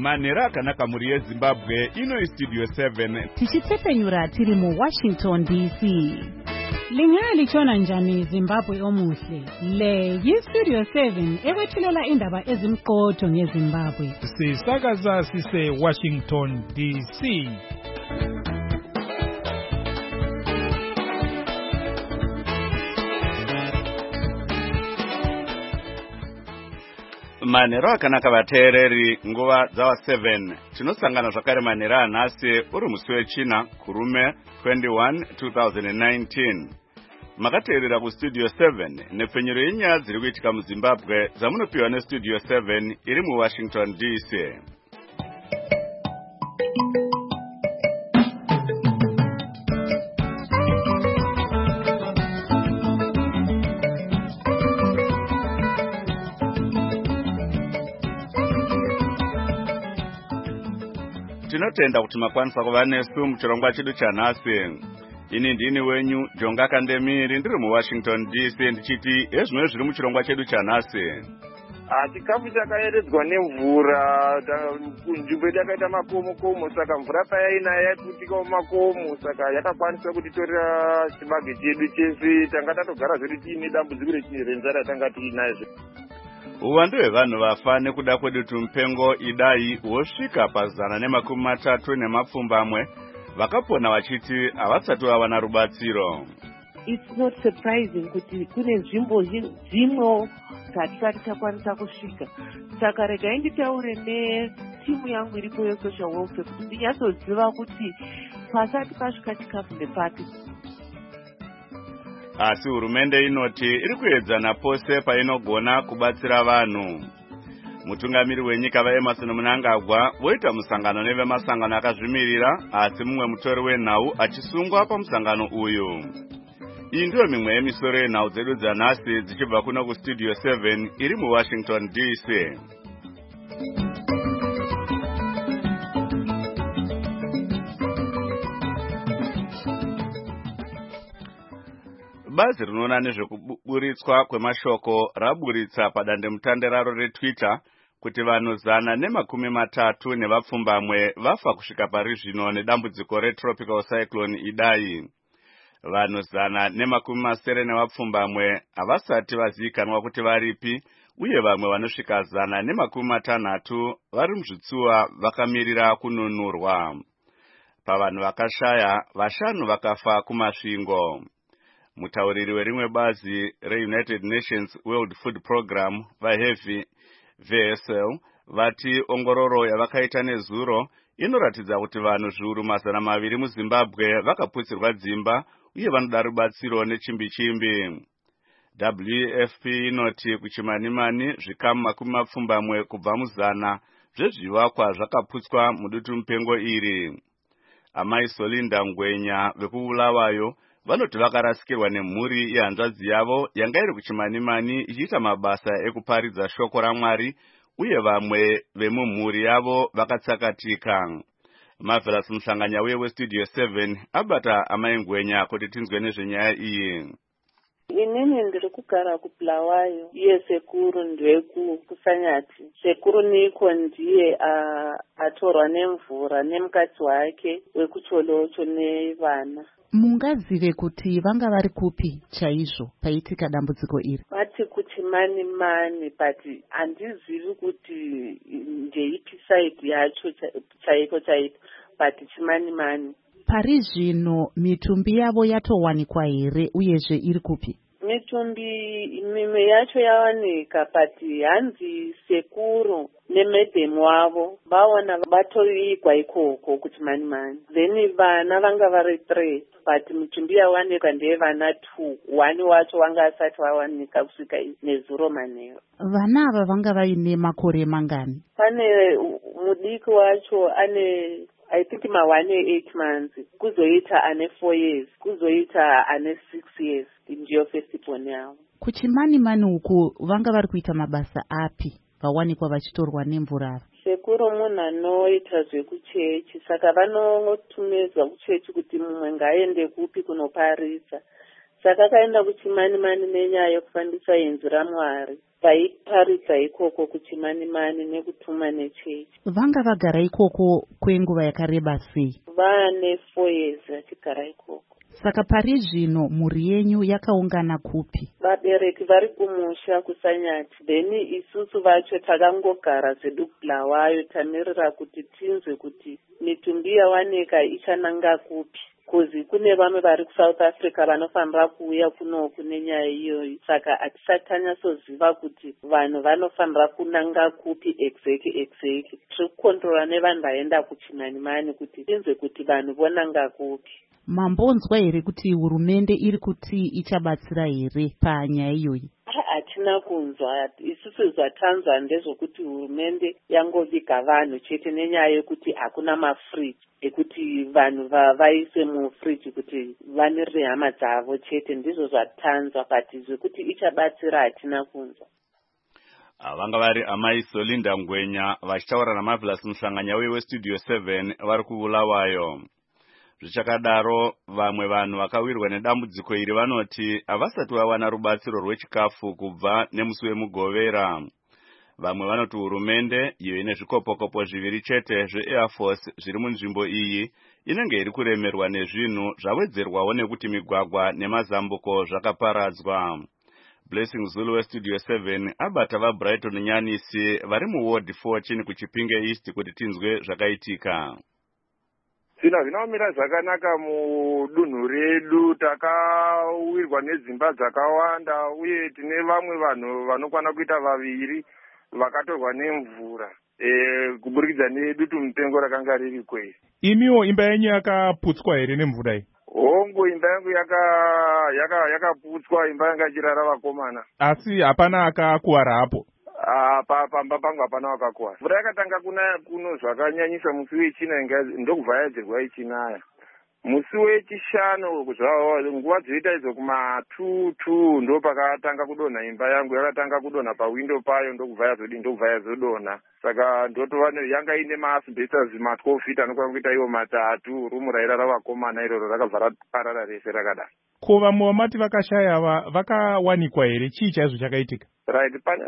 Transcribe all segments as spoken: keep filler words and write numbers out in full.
Manera akanaka muri yeZimbabwe ino Studio seven tichitsepenyura tiri mu Washington D C. Lingaya lichona njani Zimbabwe omuhle. Le yiStudio seven ekwethulela indaba ezimqotho ngeZimbabwe. Sisakaza sise Washington D C. Manero akanaka vateereri nguva dzawa seven tinosangana zvakare manero anhasi uri musi wechina kurume twenty-one twenty nineteen makateerera kuStudio seven nepfenyuro yenyaya dziri kuitika muZimbabwe dzamunopiwa neStudio seven iri muWashington D C. Tinotenda kuti makwanisa kuva nesu muchirongwa chedu chanhasi. Ini ndini wenyu Jonga Kandemiri ndiri muWashington D C ndichiti ezvino zviri muchirongwa chedu chanhasi. Chikafu chakaeredzwa nemvura kunzvimbo yedu yakaita makomo komo saka mvura payaina yaiputikawo makomo saka yakakwanisa kutitorera chibage chedu chese tanga tatogara zvedu tiine dambudziko renzara tanga tiinayo. Uwandu hwevanhu vafa nekuda kwedutu mupengo idai hwosvika pazana nemakumi matatu nemapfumbamwe vakapona vachiti havasati vawana rubatsiro. It's not surprising kuti kune nzvimbo dzimwe dzatisati takwanisa kusvika. Saka regai nditaure netimu yangu iripo yeSocial Welfare kuti ndinyatsoziva kuti pasati pasvika chikafu ndepapi. Asi hurumende inoti iri kuedzana pose painogona kubatsira vanhu. Mutungamiri wenyika vaEmmerson Mnangagwa voita musangano nevemasangano akazvimirira asi mumwe mutori wenhau achisungwa pamusangano uyu. Iyi ndiyo mimwe yemisoro yenhau dzedu dzanhasi dzichibva kuno kuStudio seven iri muWashington D C. Bazi rinoona nezvekuburitswa kwemashoko raburitsa padandemutande raro reTwitter kuti vanhu zana nemakumi matatu nevapfumbamwe vafa kusvika pari zvino nedambudziko retropical cyclone Idai. Vanhu zana nemakumi masere nevapfumbamwe havasati vazivikanwa kuti varipi uye vamwe vanosvika zana nemakumi matanhatu vari muzvitsuwa vakamirira kununurwa. Pavanhu vakashaya vashanu vakafa kumasvingo. Mutauriri werimwe bazi reUnited Nations World Food Program vaHevi V S L vati ongororo yavakaita nezuro inoratidza kuti vanhu zviuru mazana maviri muZimbabwe vakaputsirwa dzimba uye vanoda rubatsiro nechimbi-chimbi. W F P inoti kuchimanimani zvikamu makumi mapfumbamwe kubva muzana zvezvivakwa zvakaputswa mudutu mupengo iri. Amai Solinda Ngwenya vekubulawayo vanoti vakarasikirwa nemhuri yehanzvadzi yavo yanga iri kuchimanimani ichiita mabasa ekuparidza shoko raMwari uye vamwe vemumhuri yavo vakatsakatika. Marvelous Musanganya uye weStudio seven abata amai Ngwenya kuti tinzwe nezvenyaya iyi. Inini ndiri kugara kuBulawayo, iye sekuru ndweku kuSanyati. Sekuru niko ndiye atorwa nemvura nemukadzi wake wekuCholocho nevana. Mungazive kuti vanga vari kupi chaizvo paitika dambudziko iri? Vati kuchimani mani but handizivi kuti ndeipi side yacho chaiko chaiko but chimani mani. Pari zvino mitumbi yavo yatowanikwa here uyezve iri kupi? Mitumbi mimwe yacho yawanika but hanzi sekuru nemedhem wavo vaona vatoigwa ikoko kuchimani mani. Then vana vanga vari three but mitumbi yawanika ndeye vana two. One wacho wanga asati wawanika kusvika nezuro manheru. Vana ava vanga vaine makore mangani? Pane mudiki wacho ane I think ma one eight months, kuzoita ane four years, kuzoita ane six years, ndiyo festival yavo. Kuchimani mani uku vanga vari kuita mabasa api vawanikwa vachitorwa nemvura? Sekuru munhu anoita zvekuchechi, saka vanotumidzwa kuchechi kuti mumwe ngaende kupi kunoparidza. Saka akaenda kuchimani mani nenyaya yekufambisa inzwi raMwari. vaiparidza ikoko kuchimanimani nekutuma nechechi. Vanga vagara ikoko kwenguva yakareba sei? Vane four years vachigara ikoko. Saka pari zvino mhuri yenyu yakaungana kupi? Vabereki vari kumusha kuSanyati, then isusu vacho takangogara zvedu Bulawayo tamirira kuti tinzwe kuti mitumbi yawanika ichananga kupi. Kuzi kune vamwe vari kuSouth Africa vanofanira kuuya kunoku nenyaya iyoyi. Saka hatisati tanyatsoziva kuti vanhu vanofanira kunanga kupi exactly exactly. Tiri kukontrora nevanhu vaenda kuchimanimani kuti tinzwe kuti vanhu vonanga kupi. Mambonzwa here kuti hurumende iri kuti ichabatsira here panyaya iyoyi? Hatina kunzwa. Isusu zvatanzwa ndezvokuti hurumende yangoviga vanhu chete nenyaya yekuti hakuna mafriji ekuti vanhu vaise mufriji kuti vanirire hama dzavo chete. Ndizvo zvatanzwa, but zvekuti ichabatsira hatina kunzwa. Vanga vari amai Solinda Ngwenya vachitaura naMarvelous Muhlanganyauye weStudio seven vari kuBulawayo. Zvichakadaro vamwe vanhu vakawirwa nedambudziko iri vanoti havasati vawana rubatsiro rwechikafu kubva nemusi wemugovera. Vamwe vanoti hurumende iyo ine zvikopokopo zviviri chete zveAir Force zviri munzvimbo iyi inenge iri kuremerwa nezvinhu zvawedzerwawo nekuti migwagwa nemazambuko zvakaparadzwa. Blessing Zulu weStudio seven abata vaBrighton Nyanisi vari muWard fourteen kuChipinge East kuti tinzwe zvakaitika. Zvino zvinomira zvakanaka mudunhu redu, takawirwa nedzimba dzakawanda uye tine vamwe vanhu vanokwana kuita vaviri vakatorwa nemvura e, kuburikidza nedutu mupengo rakanga riri kwei. Imiwo imba yenyu yakaputswa here nemvura iyi? Hongu, imba yangu yakaputswa, imba yanga ichirara vakomana. Asi hapana akakuwara hapo? Pa pamba pangu hapana wakakuwara. Mvura yakatanga kunaya kuno zvakanyanyisa musi wechina ndokubva yadzirwa ichinaya. Musi wechishanu nguva dzoita idzo kuma two ndo pakatanga kudonha imba yangu, yakatanga kudonha pawindo payo ndokubva yazodi ndokubva yazodonha. Saka ndotova yanga ine maasbestos ma twelve feet anokwana kuita iwo matatu, rumu rairara vakomana iroro rakabva raparara rese rakadaro. Ko vamwe vamati vakashaya vakawanikwa here? Chii chaizvo chakaitika? Right, pane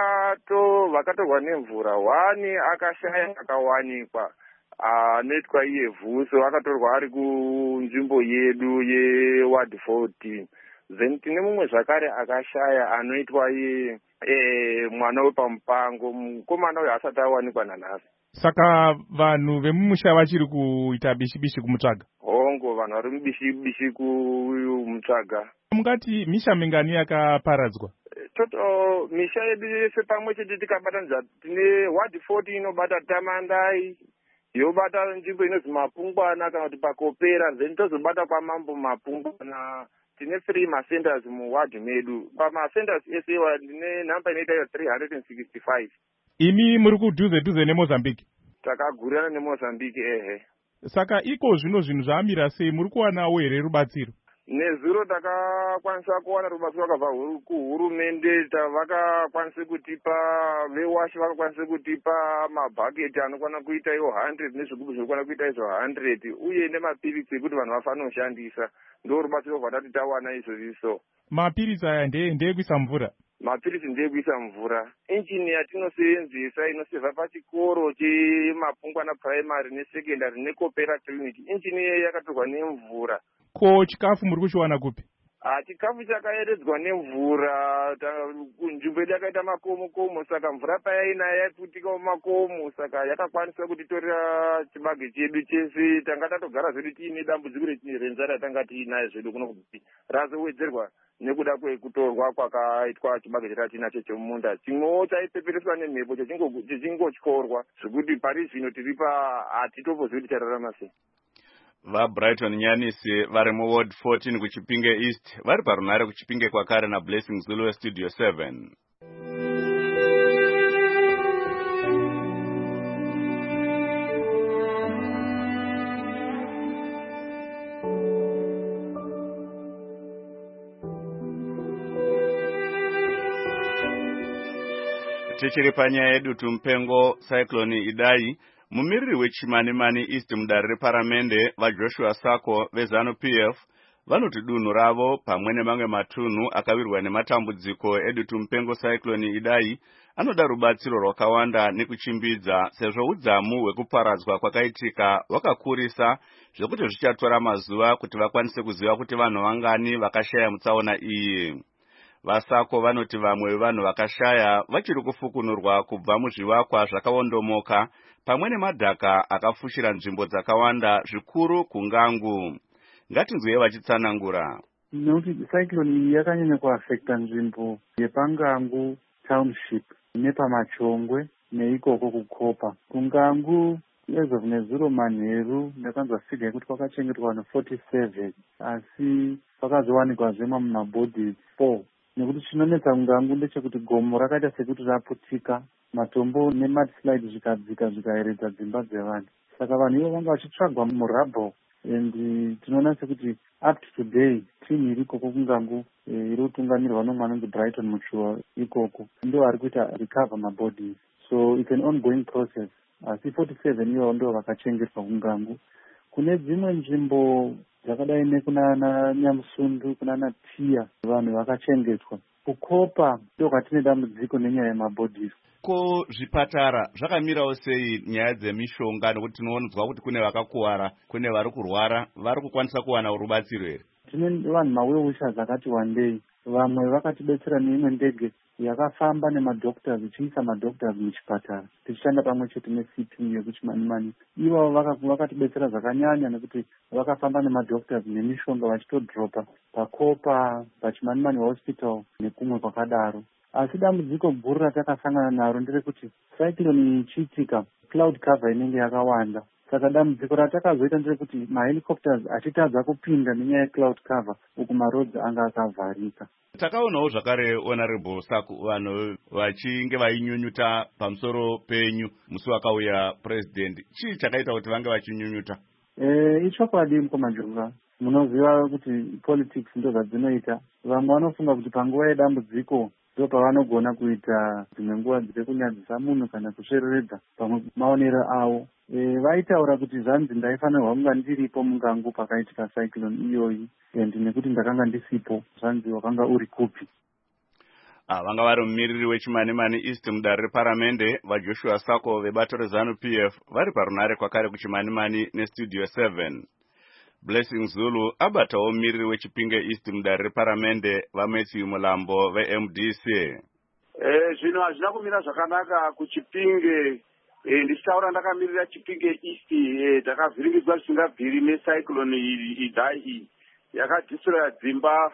vakato vakatorwa nemvura, wani akashaya akawanikwa anoitwa iye Vhuso, akatorwa ari kunzvimbo yedu yeWard fourteen. Then tine mumwe zvakare akashaya anoitwa iye eh, mwana wepamupango, mukomana uyu asati awanikwa nanhasi. Saka vanhu vemumusha vachiri kuita bishi-bishi kumutsvaga? Hongo, vanhu vari mubishi-bishi kumutsvaga. Mungati misha mingani yakaparadzwa? Toto misha yedu yese pamwe chete tikabatanidza tine Ward fourteen inobata Tamandai, yobata nzvimbo inonzi Mapungwana kana kuti Pakopera, then tozobata kwaMambo Mapungwana. Tine three macenters muward medu. Pamacenters ese ndine nhamba inoita three hundred sixty-five. Imi muri kudhuze dhuze neMozambique? Takagurana neMozambique, ehe. Saka iko zvino zvinhu zvamira sei, muri kuwanawo here rubatsiro? Nezuro takakwanisa kuwana rubatsiro vakabva kuhurumende, vakakwanisa kutipa vewashi, vakakwanisa kutipa mabhaketi anokwana kuita iwo one hundred nezvigubhu zvinokwana kuita izvo one hundred uye nemapiritsi ekuti vanhu vafanira kushandisa. Ndo rubatsiro rwatati tawana izvozviso. Mapiritsi aya ndeekuisa mvura? Mapiritsi ndeekuisa mvura. Injini yatinosevenzesa inosevha pachikoro cheMapungwana Primary neSecondary neKopera Clinic, injini iyoyi yakatorwa nemvura. Ko chikafu muri kuchiwana kupi? Ah, chikafu chakayeredzwa nemvura. Nzvimbo yedu yakaita makomo-komo, saka mvura payainaya yaiputika mumakomo, saka yakakwanisa kutitorera chibage chedu chese. Tanga tatogara zvedu tiine dambudziko renzara tanga tiinayo zvedu kuno kuti razowedzerwa nekuda kwekutorwa kwakaitwa chibage chatinacho chemumunda. Chimwewo chaipepereswa nemhepo chechingotyorwa zvekuti pari zvino tiri hatitombozvi kuti chararama sei. VaBrighton Nyanisi vari muWard fourteen kuChipinge East vari parunhare kuChipinge kwakare naBlessing Zulu weStudio seven. Tichiri panyaya yedutu mupengo Cyclone Idai, mumiriri weChimanimani East mudare reparamende vaJoshua Sako veZanu P F vanoti dunhu ravo pamwe nemamwe matunhu akawirwa nematambudziko edutu mupengo cyclone Idai anoda rubatsiro rwakawanda nekuchimbidza, sezvo udzamu hwekuparadzwa kwakaitika wakakurisa zvekuti zvichatora mazuva kuti vakwanise kuziva kuti vanhu vangani vakashaya mutsaona iyi. Vasako vanoti vamwe vevanhu vakashaya vachiri kufukunurwa kubva muzvivakwa zvakaondomoka pamwe nemadhaka akafushira nzvimbo dzakawanda zvikuru kuNgangu. Ngatinzwe vachitsanangura. Nekuti cyclone iyi yakanyanya kuafekta nzvimbo yepaNgangu township nepamachongwe neikoko kukopa. kuNgangu as of nezuro manheru ndakanzwa figa yekuti kwakachengetwa vanhu forty-seven asi pakazowanikwa zvema mumabhodhi four. Nekuti chinonetsa kuNgangu ndechekuti gomo rakaita sekuti raputika, matombo nemudslide zvikadzika zvikaeredza dzimba dzevanhu. Saka vanhu ivo vanga vachitsvagwa murabho. And tinoona sekuti up to today team iri ikoko kuNgangu iri kutungamirwa nomwana anonzi Brighton Muchua ikoko ndo ari kuita recover mabodies. So it's an ongoing process. Asi forty-seven ivo ndo vakachengetwa kuNgangu. Kune dzimwe nzvimbo dzakadai nekunana Nyamusundu, kunana Tiya, vanhu vakachengetwa. Kukopa ndo kwatine dambudziko nenyaya yemabodies. Ko zvipatara zvakamirawo sei nyaya dzemishonga, nekuti tinoonedzwa kuti kune vakakuwara, kune vari kurwara, vari kukwanisa kuwana rubatsiro here? Tine vanhu mawheelchairs akati wandei. Vamwe vakatibetsera neimwe ndege yakafamba nemadoctors, ichiisa madoctors muchipatara, tichishanda pamwe chete ne-C P yekuchimanimani. Ivo vakatibetsera zvakanyanya nekuti vakafamba nemadoctors nemishonga vachitodropa pakopa, pachimanimani hospital nekumwe kwakadaro. Asi dambudziko guru ratakasangana naro nderekuti cyclone ichiitika cloud cover inenge yakawanda. Saka dambudziko ratakazoita nderekuti mahelicopters achitadza kupinda nenyaya yecloud cover uku marodzi anga akavharika. Takaonawo zvakare honorable Saku vanhu vachinge vainyunyuta pamusoro penyu musi wakauya president. Chii chakaita kuti vange vachinyunyuta? Eh, ichokwadi mukomajonga. Munoziva kuti politics ndo zvadzinoita. Vamwe vanofunga kuti panguva yedambudziko ndo pavanogona kuita dzimwe nguva dzekunyadzisa munhu kana kusvereredza pamwe maonero avo. E, vaitaura kuti zvanzi ndaifanirwa kunga ndiripo muNgangu pakaitika cyclone iyoyi, and nekuti ndakanga ndisipo zvanzi wakanga uri kupi. Ah, vanga vari mumiriri wechimanimani East mudare reparamende vaJoshua Sako vebato reZanu P F vari parunare kwakare kuchimanimani nestudio seven. Blessing Zulu abatawo mumiriri wechipinge East mudare reparamende vaMatthew Mulambo veM D C. Eh, zvino hazvina kumira zvakanaka kuchipinge. Eh, ndichitaura ndakamirira chipinge East, eh, takavhiringidzwa zvisingabviri necyclone Idai yakadhisira dzimba.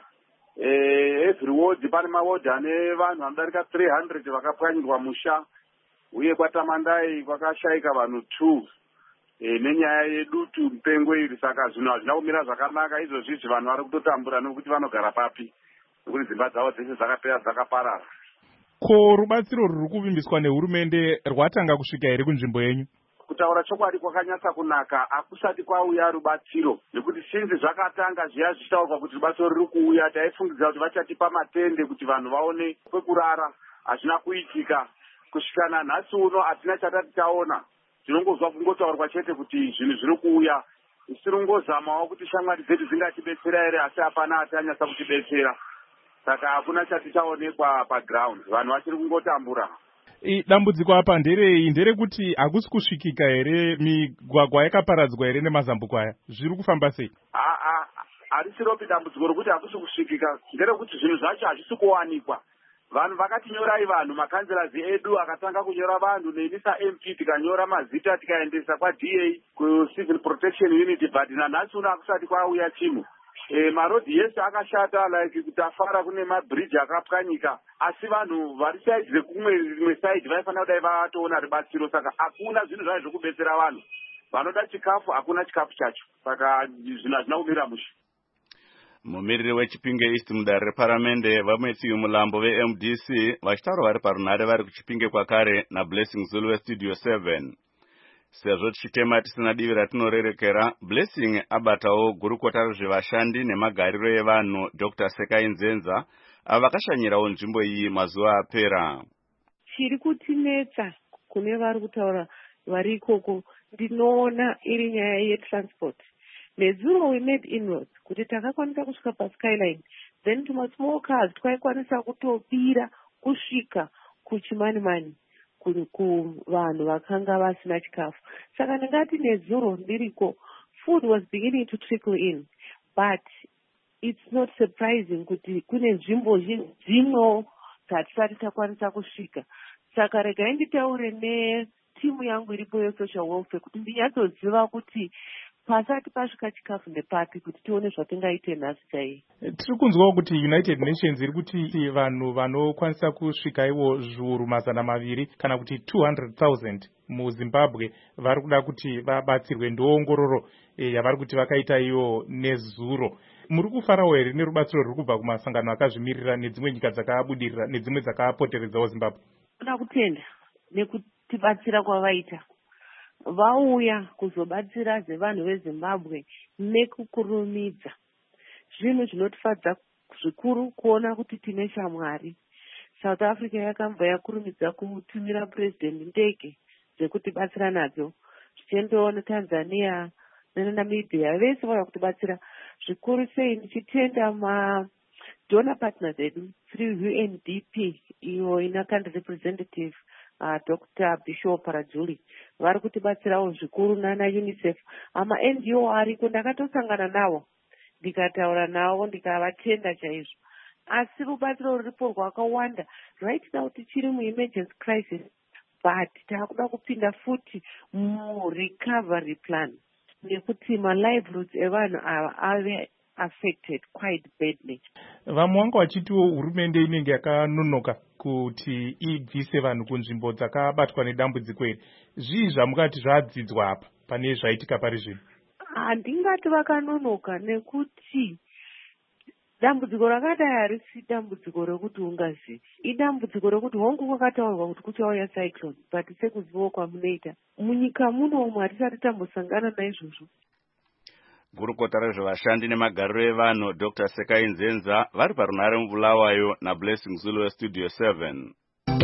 Eh, every ward pane maward ane vanhu vanodarika three hundred vakapwanyirwa musha, uye kwaTamandai kwakashaika vanhu two eh, nenyaya yedutu mupengo iri. Saka zvino hazvina kumira zvakanaka izvozvizvi, vanhu vari kutotambura nekuti vanogara papi, nekuti dzimba dzavo dzese dzakapera dzakaparara. Ko rubatsiro ruri kuvimbiswa nehurumende rwatanga kusvika here kunzvimbo yenyu? Kutaura chokwadi kwakanyatsa kunaka, akusati kwauya rubatsiro, nekuti sinzi zvakatanga zviya zvichitaurwa kuti rubatsiro ruri kuuya, taifungidza kuti vachatipa matende kuti vanhu vaone kwekurara. Hazvina kuitika. Kusvikana nhasi uno hatina chatati taona. Tinongozwa kungotaurwa chete kuti zvinhu zviri kuuya. Tichirongozamawo kuti shamwari dzedu dzingatibetsera here, asi hapana atanyatsa kutibetsera. Saka hakuna chati chaonekwa paground, vanhu vachiri kungotambura. Dambudziko apa nderei? Nderekuti hakusi kusvikika here, migwagwa yakaparadzwa here nemazambuko aya? Zviri kufamba sei? Harisiropi dambudziko rokuti hakusi kusvikika, nderekuti zvinhu zvacho hazvisi kuwanikwa. Vanhu vakatinyorai, vanhu makanzelazi edu akatanga kunyora vanhu, neni saM P tikanyora mazita tikaendesa kwaD A kuCivil Protection Unit, but nanhasi uno hakusati kwauya chinhu. E, marodhi yese akashata, like kutafara kune mabridge akapwanyika, asi vanhu vari side rekumwe rimwe side vaifanira kudai vatoona rubatsiro. Saka hakuna zvinhu zvavo zvokubetsera vanhu. Vanoda chikafu, hakuna chikafu chacho. Saka zvinhu hazvina kumira mushe. Mumiriri wechipinge East mudare reparamende vaMatthew Mulambo veM D C vachitaura vari parunare vari kuchipinge kwakare naBlessing Zulu vestudio seven. Sezvo tichitema tisina divi ratinorerekera, Blessing abatawo gurukota rezvevashandi nemagariro evanhu Doctor Sekai Nzenza avakashanyirawo nzvimbo iyi mazuva apera. Chiri kutinetsa kune vari kutaura vari ikoko, ndinoona iri nyaya yetransport. nezuro we made inroads kuti takakwanisa kusvika paskyline, then tuma small cars twaikwanisa kutobira kusvika kuchimanimani kuvanhu vakanga vasina chikafu. Saka ndingati nezuro ndiriko, food was beginning to trickle in, but it's not surprising kuti kune nzvimbo dzimwewo dzatisati takwanisa kusvika. Saka regai nditaure netimu yangu iripo yesocial welfare kuti ndinyatsoziva kuti pasati pasvika chikafu ndepapi kuti tione zvatingaite nhasi chai. Tiri kunzwawo kuti United Nations iri kuti vanhu vanokwanisa kusvika ivo zviuru mazana maviri kana kuti two hundred thousand muZimbabwe vari kuda kuti vabatsirwe. Ndoongororo yavari kuti vakaita ivo nezuro. Muri kufarawo here nerubatsiro ruri kubva kumasangano akazvimirira nedzimwe nyika dzakabudirira nedzimwe dzakapoteredzawo Zimbabwe? Toda kutenda nekutibatsira kwavaita. Vauya kuzobatsira zvevanhu veZimbabwe nekukurumidza. Zvinhu zvinotifadza zvikuru kuona kuti tine shamwari. South Africa yakabva yakurumidza kutumira president ndege dzekutibatsira nadzo. Zvichiendawo neTanzania neNamibia vese vauya kutibatsira. Zvikuru sei ndichitenda ma donor partners edu through U N D P iyo ina country representative Uh, Doctor Bishop Parajuli vari kutibatsirawo zvikuru nana UNICEF. Ama N G O ariko ndakatosangana nawo ndikataura nawo ndikavatenda chaizvo, asi rubatsiro ruripo rwakawanda. Right now tichiri muemergency crisis, but taakuda kupinda futi murecovery plan nekuti malivelihood evanhu ava ave affected quite badly. Vamwe vanga vachitiwo hurumende inenge yakanonoka kuti ibvise vanhu kunzvimbo dzakabatwa nedambudziko iri. Zvii zvamukati zvadzidzwa apa pane zvaitika pari zvino? Handingati vakanonoka nekuti dambudziko rakadai harisi dambudziko rekuti ungazivi. Idambudziko rekuti hongu kwakataurwa kuti kuchauya cyclone, but sekuzivawo kwamunoita munyika muno umwe hatisati tambosangana naizvozvo. Gurukota rezvevashandi nemagariro evanhu Doctor Sekai Nzenza vari parunhare muBulawayo naBlessing Zulu Studio seven.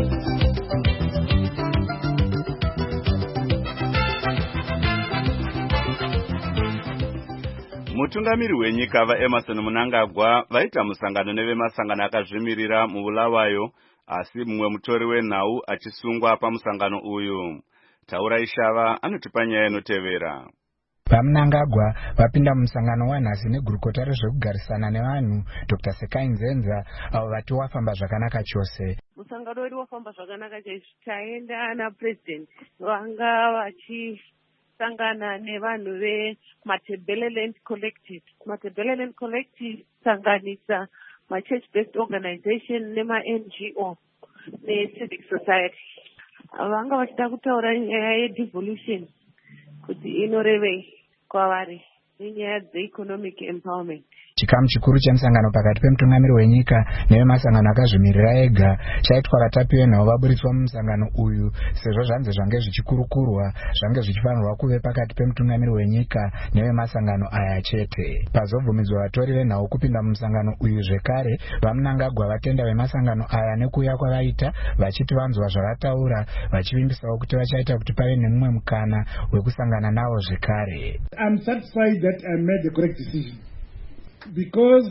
Mutungamiri wenyika vaEmerson Mnangagwa vaita musangano nevemasangano akazvimirira muBulawayo, asi mumwe mutori wenhau achisungwa pamusangano uyu. Taura Ishava anotipa nyaya inotevera. VaMnangagwa vapinda musangano wanhasi negurukota rezvekugarisana nevanhu Doctor Sekai Nzenza avo vati wafamba zvakanaka chose. Musangano wedu wafamba zvakanaka chaizvo. Taenda napresident vanga vachisangana nevanhu veMatebeleland Collective. Matebeleland Collective sanganisa ma-church based organization nema-N G O ne-civic society. Vanga vachida kutaura nyaya ye-devolution kuti inorevei kwavari nenyaya dze-economic empowerment. Chikamu chikuru chemusangano pakati pemutungamiri wenyika nevemasangano akazvimirira ega chaitwa vatapi venhau vaburitswa mumusangano uyu, sezvo zvanzi zvange zvichikurukurwa zvange zvichifanirwa kuve pakati pemutungamiri wenyika nevemasangano aya chete. Pazobvumidzwa vatori venhau kupinda mumusangano uyu zvekare, vaMnangagwa vatenda vemasangano aya nekuuya kwavaita, vachiti vanzwa zvavataura, vachivimbisawo kuti vachaita kuti pave nemumwe mukana wekusangana navo zvekare. I'm satisfied that I made the correct decision, because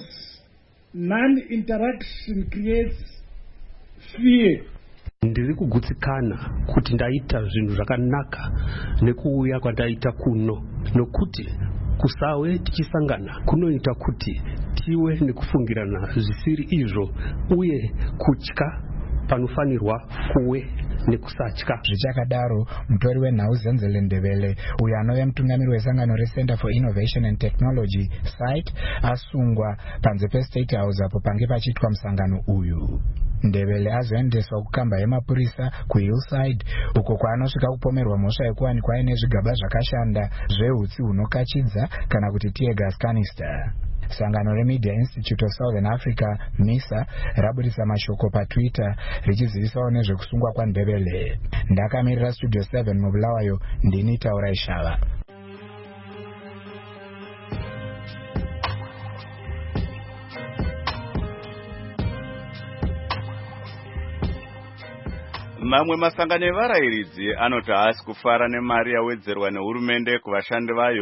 non-interaction creates fear. Ndiri kugutsikana kuti ndaita zvinhu zvakanaka nekuuya kwandaita kuno, nokuti kusawe tichisangana kunoita kuti tiwe nekufungirana zvisiri izvo uye kutya panofanirwa kuwe nekusatya. Zvichakadaro, mutori wenhau Zenzele Ndebele uyo anove mutungamiri wesangano reCenter for Innovation and Technology site asungwa panze peState House apo pange pachiitwa musangano uyu. Ndebele azoendeswa kukamba yemapurisa kuHillside uko kwaanosvika kupomerwa mhosva yekuwanikwa aine zvigaba zvakashanda zvehutsi hunokachidza kana kuti tear gas canister. Sangano reMedia Institute of Southern Africa MISA raburitsa mashoko paTwitter richizivisawo nezvekusungwa kwaNdebele. Ndakamirira Studio seven muBulawayo, ndini Taura Ishava. Mamwe masangano evarayiridzi anoti haasi kufara nemari yawedzerwa nehurumende kuvashandi vayo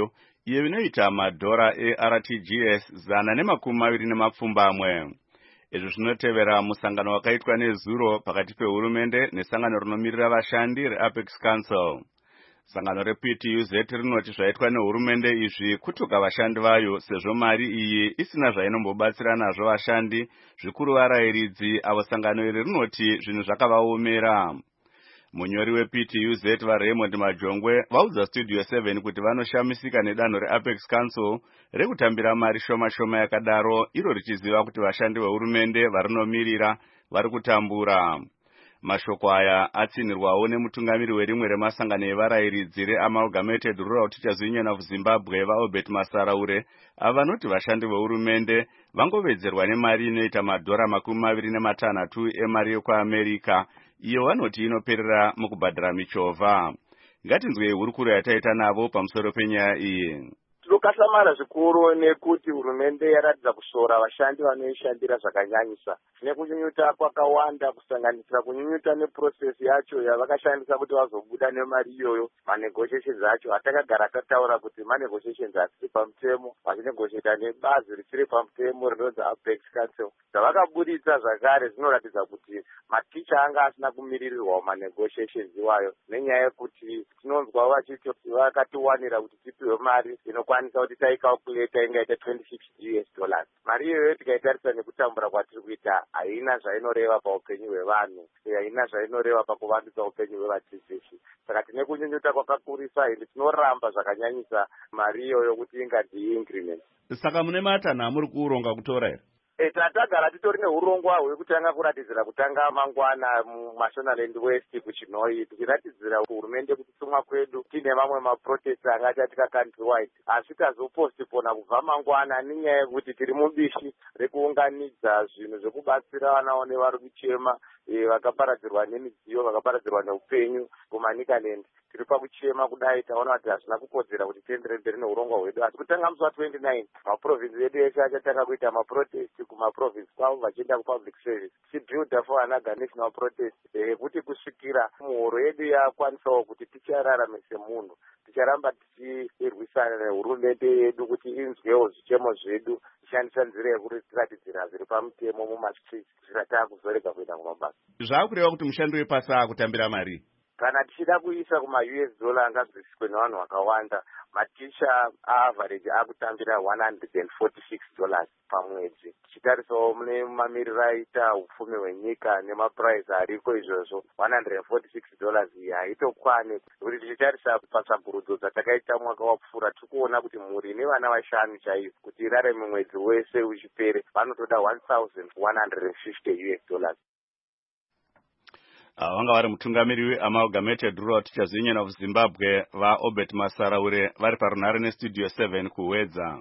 iyo inoita madhora e-R T G S zana nemakumi maviri nemapfumbamwe. Izvi zvinotevera musangano wakaitwa nezuro pakati pehurumende nesangano rinomirira vashandi reApex Council. Sangano reP T U Z rinoti zvaitwa nehurumende izvi kutuka vashandi vayo sezvo mari iyi isina zvainombobatsira nazvo vashandi, zvikuru varayiridzi avo sangano iri rinoti zvinhu zvakavaomera. Munyori weP T U Z vaRaymond Majongwe vaudza Studio seven kuti vanoshamisika nedanho reApex Council rekutambira mari shoma shoma yakadaro, iro richiziva kuti vashandi vehurumende varinomiririra vari kutambura. Mashoko aya atsinirwawo nemutungamiri werimwe remasangano evarayiridzi reAmalgamated Rural Teachers Union of Zimbabwe vaObert Masaraure avanoti vashandi vehurumende vangovedzerwa nemari inoita madhora makumi maviri nematanhatu emari yekuAmerica, iyo vanoti inoperera mukubhadhara michovha. Ngatinzwei hurukuro yataita navo pamusoro penyaya iyi. Tinokasamara zvikuru nekuti hurumende yaratidza kushora vashandi vanoishandira zvakanyanyisa. Zvine kunyunyuta kwakawanda kusanganisira kunyunyuta neprocess yacho yavakashandisa kuti vazobuda nemari iyoyo. Manegotiations acho atakagara tataura kuti manegotiations asiri pamutemo, vachinegotiata nebazi risiri pamutemo rinonzi Apex Council. Zvavakaburitsa zvakare zvinoratidza kuti maticha anga asina kumiririrwa manegotiations iwayo, nenyaya yekuti tinonzwa vachiti vakatiwanira kuti tipiwe mari inokwanisa kuti taicalculate ingaita twenty-six U S dollars. Mari iyoyo tikaitarisa nekutambura kwatiri kuita haina zvainoreva paupenyu hwevanhu, haina zvainoreva pakuvandudza upenyu hwevadzidzisi. Saka tine kunyunyuta kwakakurisa ende tinoramba zvakanyanyisa mari iyoyo kuti ingati increment. Saka mune matanha muri kuuronga kutora here? E, tatagara titori neurongwa hwekutanga kuratidzira kutanga mangwana muMashonaland West kuChinoi, tichiratidzira hurumende kuti tumwa kwedu tine mamwe maprotest angati atika countrywide, asi tazopostipona kubva mangwana nenyaya yekuti tiri mubishi rekuunganidza zvinhu zvekubatsira vana nevari kuchema, e, vakaparadzirwa nemidziyo, vakaparadzirwa neupenyu kuManicaland. Tiri pakuchema kudai, taona kuti hazvina kukodzera kuti tienderere mberi neurongwa hwedu. Asi kutanga musi wa29 maprovinsi edu eshe achatanga kuita maprotest kumaprovinsi kwavo vachienda kupublic service, tichibuilda for another national protest yekuti kusvikira muhoro yedu yakwanisawo kuti tichararame semunhu, ticharamba tichirwisana nehurumende yedu kuti inzwewo zvichemo zvedu, tishandisa nzira yekuti tiratidzira zviri pamutemo mumastreets tisati kuzorega kuenda kumabasa. Zvakureva kuti mushandi wepasi akutambira mari? Kana tichida kuisa kuma-U S dollar angazwisiswe nevanhu vakawanda, maticha aaverage akutambira one hundred forty-six dollars pamwedzi. Tichitarisawo mune mamiriro aita upfumi hwenyika nemapuraizi ariko izvozvo, one hundred forty-six dollars iyi haitokwani. Kuti tichitarisa patsvagurudzo dzatakaita mwaka wapfuura, tikuona kuti mhuri ine vana vashanu chaivo kuti irarame mwedzi wese uchipere vanotoda one thousand one hundred fifty U S dollars. Vanga vari mutungamiri weAmalgamated Rural Teachers Union of Zimbabwe vaObert Masaraure vari parunhare neStudio seven kuwedza.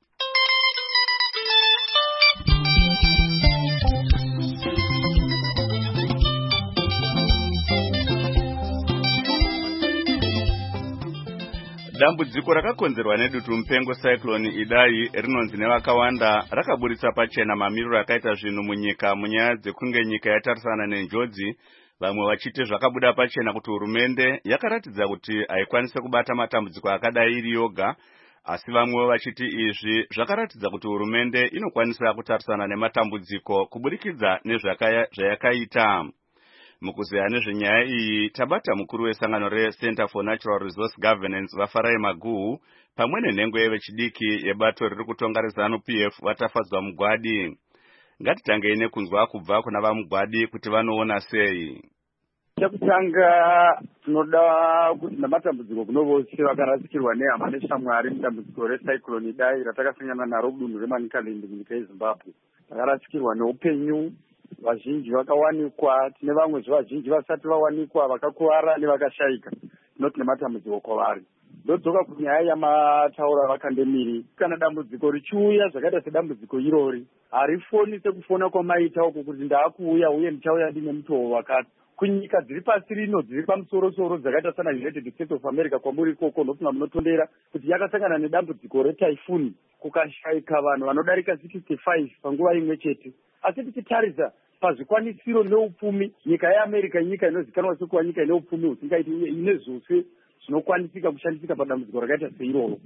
Dambudziko rakakonzerwa nedutu mupengo cyclone Idai rinonzi nevakawanda rakaburitsa pachena mamiriro akaita zvinhu munyika munyaya dzekunge nyika yatarisana nenjodzi, vamwe vachiti zvakabuda pachena kuti hurumende yakaratidza kuti haikwanise kubata matambudziko akadai iri yoga, asi vamwe vachiti izvi zvakaratidza kuti hurumende inokwanisa kutarisana nematambudziko kuburikidza nezvayakaita. Mukuzeya nezvenyaya iyi tabata mukuru wesangano reCenter for Natural Resource Governance vaFarai Maguhu pamwe nenhengo yevechidiki yebato riri kutonga reZANU P F vatafadzwa mugwadi. Ngatitangei nekunzwa kubva kuna vamugwadi kuti vanoona sei. Chekutanga tinoda kuti namatambudziko kuno vose vakarasikirwa nehama neshamwari mutambudziko recyclone Idai ratakasangana naro kudunhu reManicaland munyika yeZimbabwe. Vakarasikirwa neupenyu, vazhinji vakawanikwa, tine vamwe zvevazhinji vasati vawanikwa vakakuwara nevakashaika. Tinoti nematambudziko kwavari. Ndodzoka kunyaya yamataura vakandemiri. Kana dambudziko richiuya zvakaita sedambudziko irori, harifoni sekufona kwamaita uko kuti ndaakuuya uye ndichauya ndine mutoo wakati. Kunyika dziri pasi rino dziri pamusoro-soro dzakaita sana United States of America kwamuri ikoko ndofunga munotondera kuti yakasangana nedambudziko retaifuni, kukashaika vanhu vanodarika sixty-five panguva imwe chete. Asi tichitarisa pazvikwanisiro neupfumi, nyika yeAmerica nyika inozikanwa sekuva nyika ine upfumi husingaiti ine zvose zvinokwanisika kushandisika padambudziko rakaita seiroro.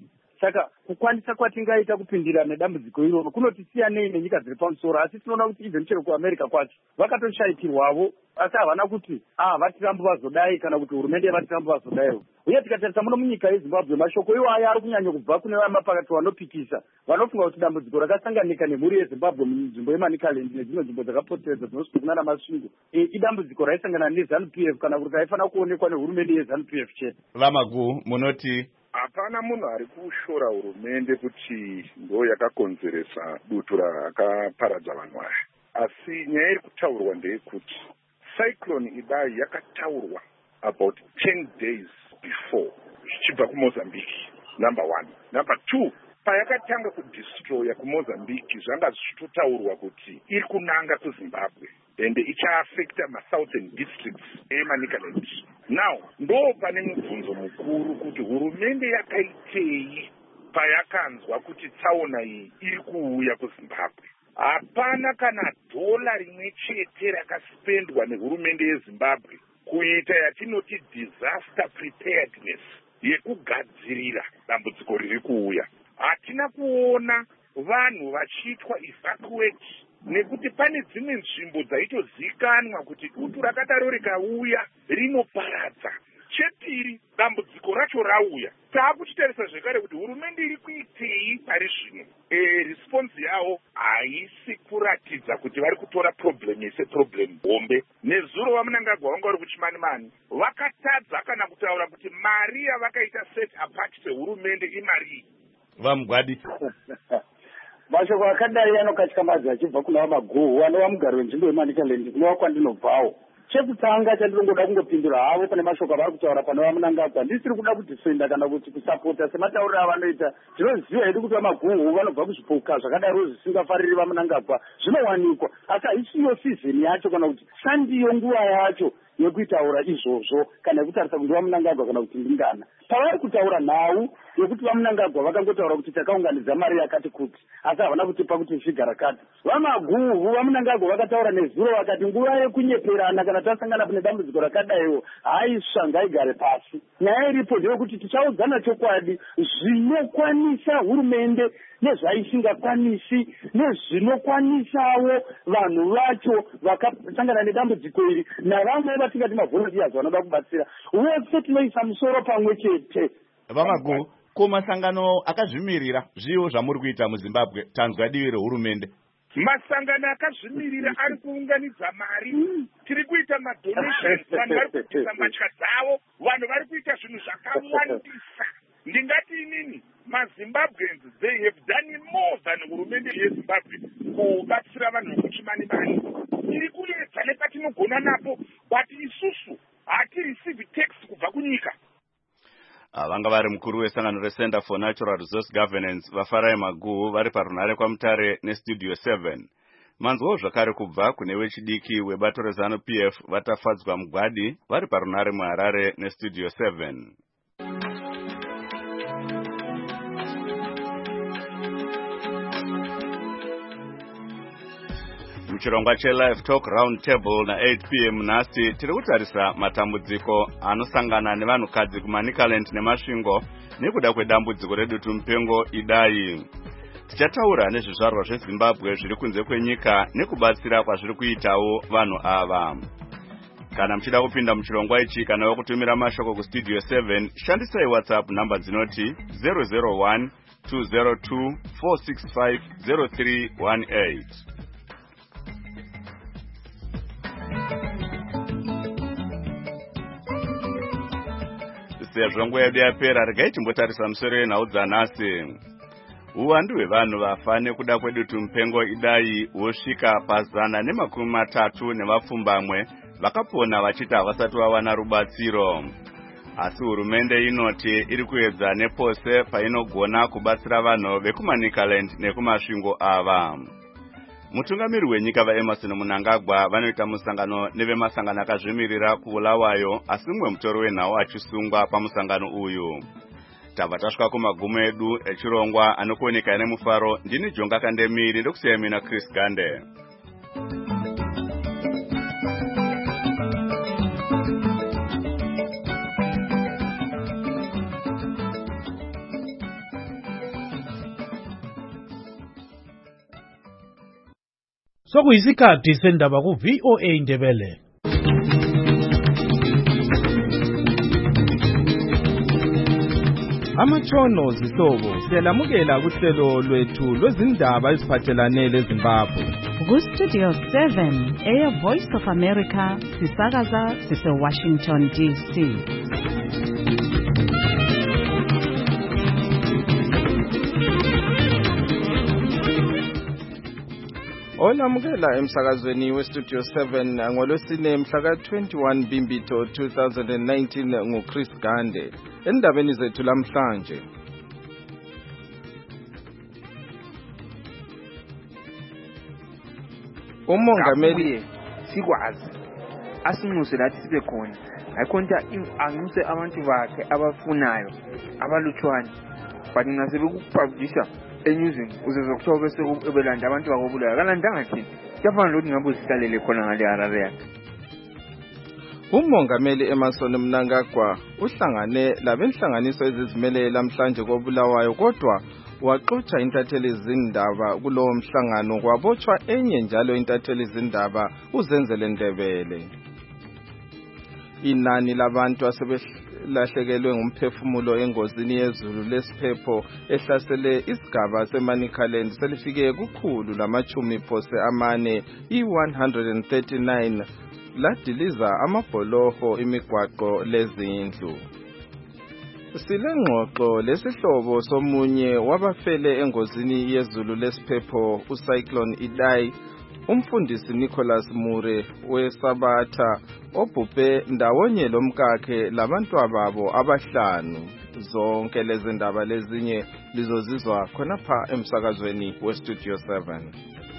saka kukwanisa kwatingaita kupindira nedambudziko iroro kunotisiyanei nenyika dziri pamusoro. Asi tinoona kuti even chero kuamerica kwacho vakatoshaitirwavo, asi havana kuti ah vatirambo vazodai kana kuti hurumende vatirambo vazodaiwo. Uye tikatarisa muno munyika yeZimbabwe mashoko iwaya ari kunyanya kubva kune vamapakati vanopikisa vanofunga kuti dambudziko rakasanganika nemhuri yeZimbabwe munzvimbo yeManicaland nedzimwe nzvimbo dzakapoteredza dzinosvika kunana Masungu idambudziko raisangana neZANU P F kana kuti raifanira kuonekwa nehurumende yeZANU P F chete. Vamagu munoti hapana munhu ari kushora hurumende kuti ndo yakakonzeresa dutu rakaparadza vanhu ava, asi nyaya iri kutaurwa ndeyekuti cyclone idai yakataurwa about ten days before zvichibva kuMozambique, number one. Number two, payakatanga kudestroya kuMozambique zvanga zvichitotaurwa kuti iri kunanga kuZimbabwe and ichaafecta masouthern districts eManicaland. Now ndo pane mubvunzo mukuru kuti hurumende yakaitei payakanzwa kuti tsaona iyi iri kuuya kuZimbabwe. Hapana kana dhola rimwe chete rakasipendwa nehurumende yeZimbabwe kuita yatinoti disaster preparedness, yekugadzirira dambudziko riri kuuya. Hatina kuona vanhu vachiitwa evacuate nekuti pane dzimwe nzvimbo dzaitozikanwa kuti dutu rakadaro rikauya rinoparadza. Chepiri, dambudziko racho rauya, taakuchitarisa zvekare kuti hurumende iri kuitei pari zvino. E, response yavo haisi kuratidza kuti vari kutora problem yese problem bombe. Nezuro vamunangagwa vanga vari kuchimanimani vakatadza kana kutaura kuti mari yavakaita set apart sehurumende imari. Vamugwadi mashoko akadai anokatyamaza achibva kuna Vamaguhu anova mugari wenzvimbo yeManicaland kunova kwandinobvawo. Chekutanga chandinongoda kungopindura havo pane mashoko avari kutaura pane Vamunangagwa, ndisiri kuda kudifenda kana kuti kusapota sematauriro avanoita. Tinoziva hedu kuti Vamaguhu vanobva kuzvipuka zvakadaro zvisingafariri Vamunangagwa zvinowanikwa, asi haisiyo sizini yacho kana kuti sandiyo nguva yacho yekuitaura izvozvo kana yekutarisa kuti Vamunangagwa kana kuti ndingana. Pavari kutaura nhau yekuti Vamunangagwa vakangotaura kuti takaunganidza mari yakati kuti, asi havana kutipa kuti zvigara kati. Vamaguhu Vamunangagwa vakataura nezuro vakati nguva yekunyeperana kana tasangana pane dambudziko rakadaiwo haisva ngaigare pasi. Nyaya iripo ndeyekuti tichaudzana chokwadi zvinokwanisa hurumende nezvaisingakwanisi nezvinokwanisawo vanhu vacho vakasangana nedambudziko iri navamwe vatingati mavolunteers vanoda kubatsira. Vose tinoisa musoro pamwe chete. Vamaguhu, kumasangano akazvimirira zviwo zvamuri kuita muZimbabwe tanzwa divi rehurumende. Masangano akazvimirira ari kuunganidza mari, tiri kuita madonations, vanhu vari kuisa mbatya dzavo, vanhu vari kuita zvinhu zvakawandisa. Ndingati inini maZimbabweans they have done more than hurumende yeZimbabwe kubatsira vanhu vekuchimanimani. Iri kuedza nepatinogona napo, but isusu hatireceive tax kubva kunyika. Vanga vari mukuru wesangano reCenter for Natural Resource Governance Vafarai Maguhu vari parunhare kwaMutare neStudio seven. Manzwawo zvakare kubva kune wechidiki webato reZANU P F Vatafadzwa Mugwadi vari parunhare muHarare neStudio seven. Muchirongwa cheLive Talk Round Table na eight p m nhasi tiri kutarisa matambudziko anosangana nevanhukadzi kuManicaland neMasvingo nekuda kwedambudziko redutu mupengo idai. Tichataura nezvizvarwa zveZimbabwe zviri kunze kwenyika nekubatsira kwazviri kuitawo vanhu ava. Kana muchida kupinda muchirongwa ichi kana wakutumira mashoko kuStudio seven, shandisai WhatsApp namba dzinoti zero zero one two zero two four six five zero three one eight. Sezvo nguva yedu yapera, regai timbotarisa musoro yenhau dzanhasi. Uwandu hwevanhu vafa nekuda kwedutu mupengo idai hwosvika pazana nemakumi matatu nevapfumbamwe vakapona vachiti havasati vawana rubatsiro. Asi hurumende inoti iri kuedza nepose painogona kubatsira vanhu vekuManicaland nekumasvingo ava. Mutungamiri wenyika vaEmmerson Mnangagwa vanoita musangano nevemasangano akazvimirira kuBulawayo, asi mumwe mutori wenhau achisungwa pamusangano uyu. Tabva tasvika kumagumo edu echirongwa anokuoneka nemufaro. Ndini Jonga Kandemiri ndokusiya mina Chris Gande. Sokuyisikhathi sendaba ku V O A Indebele. Amatshono zihlobo siyalamukela kuhlelo lwethu lwezindaba eziphathelane leZimbabwe. Ku Studio seven eya Voice of America sisakaza sise Washington D C. Olamukela emsakazweni we Studio seven ngolwesine mhla ka twenty-one Bhimbidvwane two thousand nineteen nguChris Gande. Endabeni zethu lamhlanje, umongameli sikwazi asinxuse lathi sibe khona ayikhonta anxuse abantu bakhe abafunayo abalutshwane but ngasebe kupublisha enyuzini uzezokuthiwa bese ebelanda abantu bakobulayo kalandanga thina kuyafana lokuthi ngabe uzihlalele khona ngale Harare yakhe. Umongameli Emmerson Mnangagwa uhlangane labenhlanganiso ezizimele lamhlanje kobulawayo kodwa waxoxa intatheli izindaba kulowo mhlangano kwabotshwa enye njalo intatheli izindaba uZenzele Ndebele. Inani labantu asebelahlekelwe ngumphefumulo engozini yezulu lesiphepho ehlasele isigaba seManicaland selifike kukhulu lamachumi phose amane i one hundred thirty-nine ladiliza amabholoho imigwaqo lezindlu. Silengxoxo lesihlobo somunye wabafele engozini yezulu lesiphepho uCyclone Idai, umfundisi Nicholas Mure weSabatha obhubhe ndawonye lomkakhe labantu ababo abahlanu. Zonke lezi ndaba lezinye lizozizwa khonapha emsakazweni we Studio seven.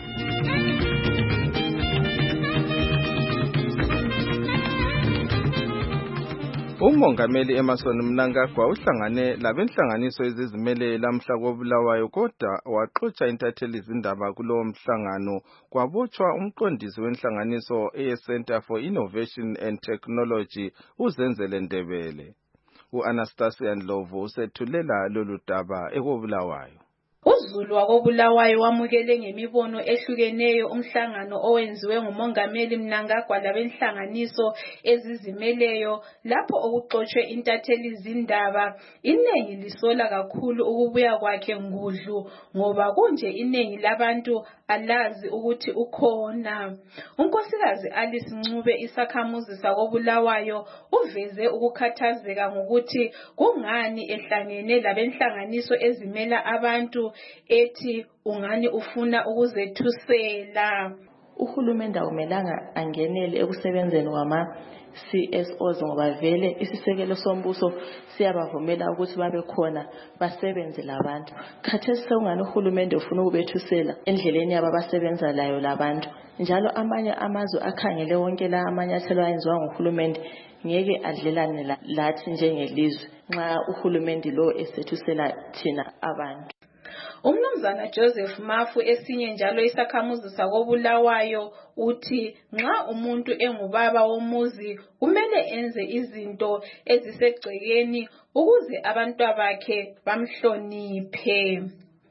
Umongameli Emmerson Mnangagwa uhlangane labenhlanganiso ezizimele lamhla kobulawayo kodwa waxoxa intatheli izindaba kulowo mhlangano kwabotshwa umqondisi wenhlanganiso eCenter for Innovation and Technology uZenzele Ndebele. uAnastasia Ndlovu usethulela lolu daba ekobulawayo. UZulu wakobulawayo wamukele ngemibono ehlukeneyo umhlangano owenziwe ngumongameli Mnangagwa labenhlanganiso ezizimeleyo lapho okuxoxwe intatheli izindaba. Inengi lisola kakhulu ukubuya kwakhe ngudlu ngoba kunje inengi labantu alazi ukuthi ukhona. Unkosikazi Alice Ncube isakhamuzi sakobulawayo uveze ukukhathazeka ngokuthi kungani ehlangene labenhlanganiso ezimela abantu ethi ungani ufuna ukuzethusela. Uhulumende akumelanga angenele ekusebenzeni kwama C S Os ngoba vele isisekelo sombuso siyabavumela ukuthi babe khona basebenze labantu. Khathesi sengani uhulumende ufuna ukubethusela endleleni yabo abasebenza layo labantu. Njalo amanye amazwe akhangele wonke la amanyathelo ayenziwa nguhulumende ngeke adlelane lathi njengelizwe nxa uhulumende lo esethusela thina abantu. Umnumzana Joseph Mafu esinye njalo isakhamuzi sakobulawayo uthi nxa umuntu engubaba womuzi kumele enze izinto ezisegcekeni ukuze abantwabakhe bamhloniphe.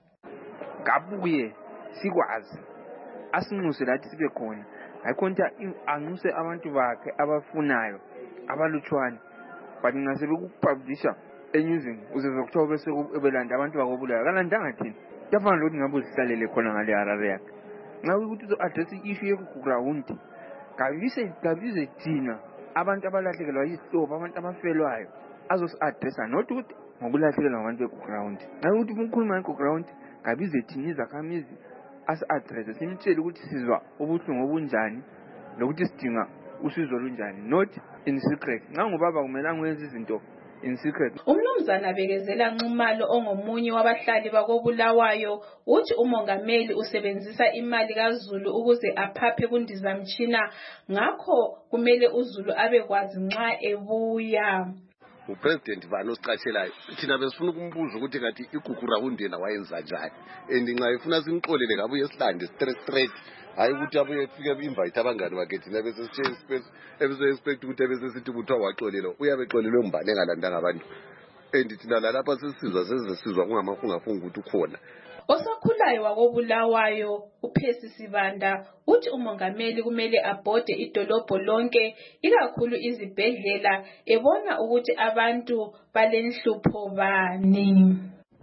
Kabuye sikwazi asinxuse lathi sibe khona ayikhonta anxuse abantu bakhe abafunayo abalutshwane but ngasebe kupublisha enyuzini uzezokuthiwa bese ebelanda abantu bakobulayo kalandanga thina kuyafana lokuthi ngabe uzihlalele khona ngale Harare yakhe. Nxa ukuthi uzo-address i-issue yokuground kabize kabize thina abantu abalahlekelwa yisihlobo abantu abafelwayo azosi-addressa not ukuthi ngokulahlekelwa ngabantu bekuground. Nxa ukuthi umkhuluma ngekuground kabize thina izakhamizi asi-addresse simtshele ukuthi sizwa ubuhlungu obunjani lokuthi sidinga usizo olunjani not in secret. Nxa ngubaba kumelanga wenze izinto in secret. Umnumzana Bekezela Nxumalo ongomunye wabahlali bakobulawayo uthi umongameli usebenzisa imali kaZulu ukuze aphaphe kundizamtshina ngakho kumele uZulu abekwazi nxa ebuya. uPresident Vano siqashelayo thina besifuna ukumbuza ukuthi ngathi igugura undela wayenza njani and nxa ifuna simxolele kabuye sihlande straight straight hayi ukuthi abuye ufike invite abangani bakhe thina bese sithe space ebese expect ukuthi bese sithi ukuthi waxolelo uyabe xolelwe mbane engalandanga abantu and thina la lapha sesizwa sesizwa kungamafunga funga ukuthi ukhona Osakhulayo wakobulawayo uPhesi Sibanda uthi umongameli kumele abhode idolobho lonke ikakhulu izibhedlela ebona ukuthi abantu balenhlupho bani.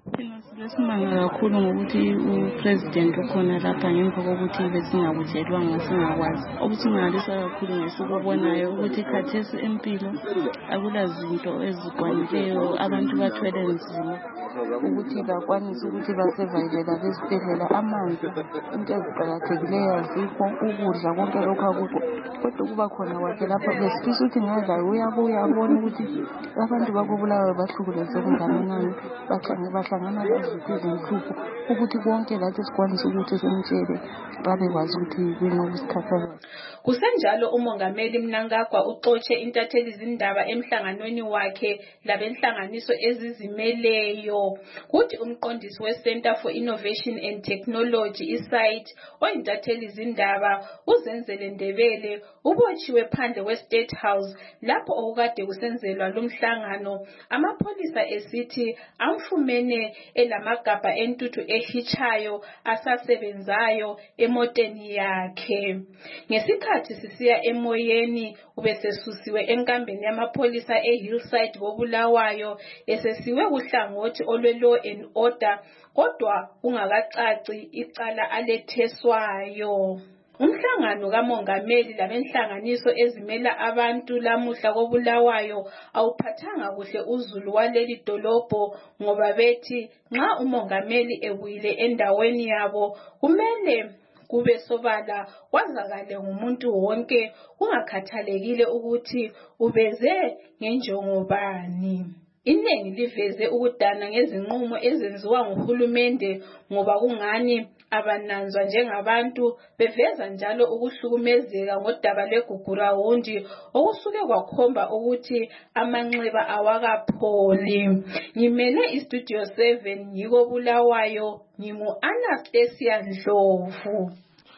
Lesimanga kakhulu ngokuthi upresident ukhona lapha ngemva kokuthi besingakutshelwanga singakwazi. Okusingalisa kakhulu ngesikubonayo ukuthi khathesi empilo akula zinto ezikwanileyo, abantu bathwele nzima ukuthi bakwanise ukuthi basevayilela lesibhedlela, amanzi, into eziqakathekileyo azikho, ukudla konke lokhu akukho. Kodwa kuba khona kwakhe lapha besifisa ukuthi ngazali uyabuya abone ukuthi abantu bakobulawayo bahlukuleze kungakanani, bahlangana laziphi izinhlupho, ukuthi konke lathi sikwanise ukuthi simtshele babekwazi ukuthi kuyini okusikhathazayo. Kusenjalo umongameli Mnangagwa uxotshe intatheli zindaba emhlanganweni wakhe labenhlanganiso ezizimeleyo. Kuthi umqondisi weCenter for Innovation and Technology iSite oyintatheli zindaba uZenzele Ndebele ubotshiwe phandle kweState House lapho okukade kusenzelwa lumhlangano, amapholisa esithi amfumene elamagabha entuthu ehitshayo asasebenzayo emoteni yakhe. Ngesikhathi sisiya emoyeni ubesesusiwe enkambeni yamapholisa eHillside kobulawayo esesiwe kuhlangothi olwe-law and order kodwa ungakacaci icala aletheswayo. Umhlangano kamongameli labenhlanganiso ezimela abantu lamuhla kobulawayo awuphathanga kuhle uzulu waleli dolobho ngoba bethi nxa umongameli ebuyile endaweni yabo kumele kube sobala kwazakale ngumuntu wonke kungakhathalekile ukuthi ubeze ngenjongo bani. Inengi liveze ukudana ngezinqumo ezenziwa nguhulumende ngoba kungani abananzwa njengabantu beveza njalo ukuhlukumezeka ngodaba lweGugurawundi okusuke kwakhomba ukuthi amanxeba awakapholi. Ngimele iStudio seven yiko Bulawayo, ngingu Anastasia Ndlovu.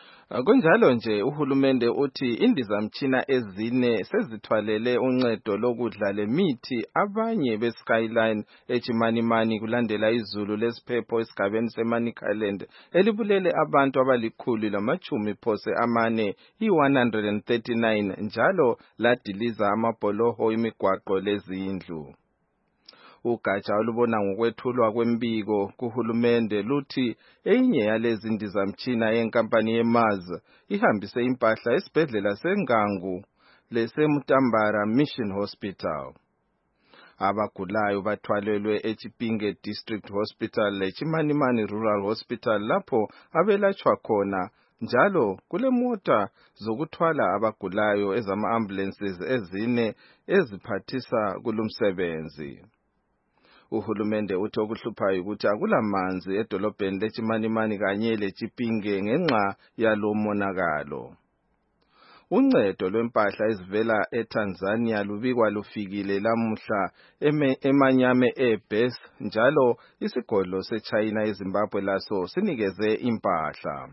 Kunjalo nje uhulumende uthi indizamtshina ezine sezithwalele uncedo lokudla lemithi abanye beSkyline eChimanimani kulandela izulu lesiphepho esigabeni seManicaland elibulele abantu abalikhulu lamachumi phose amane i-one hundred thirty-nine njalo ladiliza amabholoho imigwaqo lezindlu. Ugatsha olubona ngokwethulwa kwembiko kuhulumende luthi enye yalezi ndizamtshina yenkampani yeMars ihambise impahla esibhedlela seNgangu leseMtambara Mission Hospital. Abagulayo bathwalelwe eChipinge District Hospital leChimanimani Rural Hospital lapho abelatshwa khona, njalo kulemota zokuthwala abagulayo ezama-ambulances ezine eziphathisa kulumsebenzi. Uhulumende uthi okuhluphayo ukuthi akulamanzi edolobheni leChimanimani kanye leChipinge ngenxa yalo monakalo. Uncedo lwempahla ezivela eTanzania lubikwa lufikile lamuhla eManyame Airbase njalo isigodlo seChina eZimbabwe laso sinikeze impahla.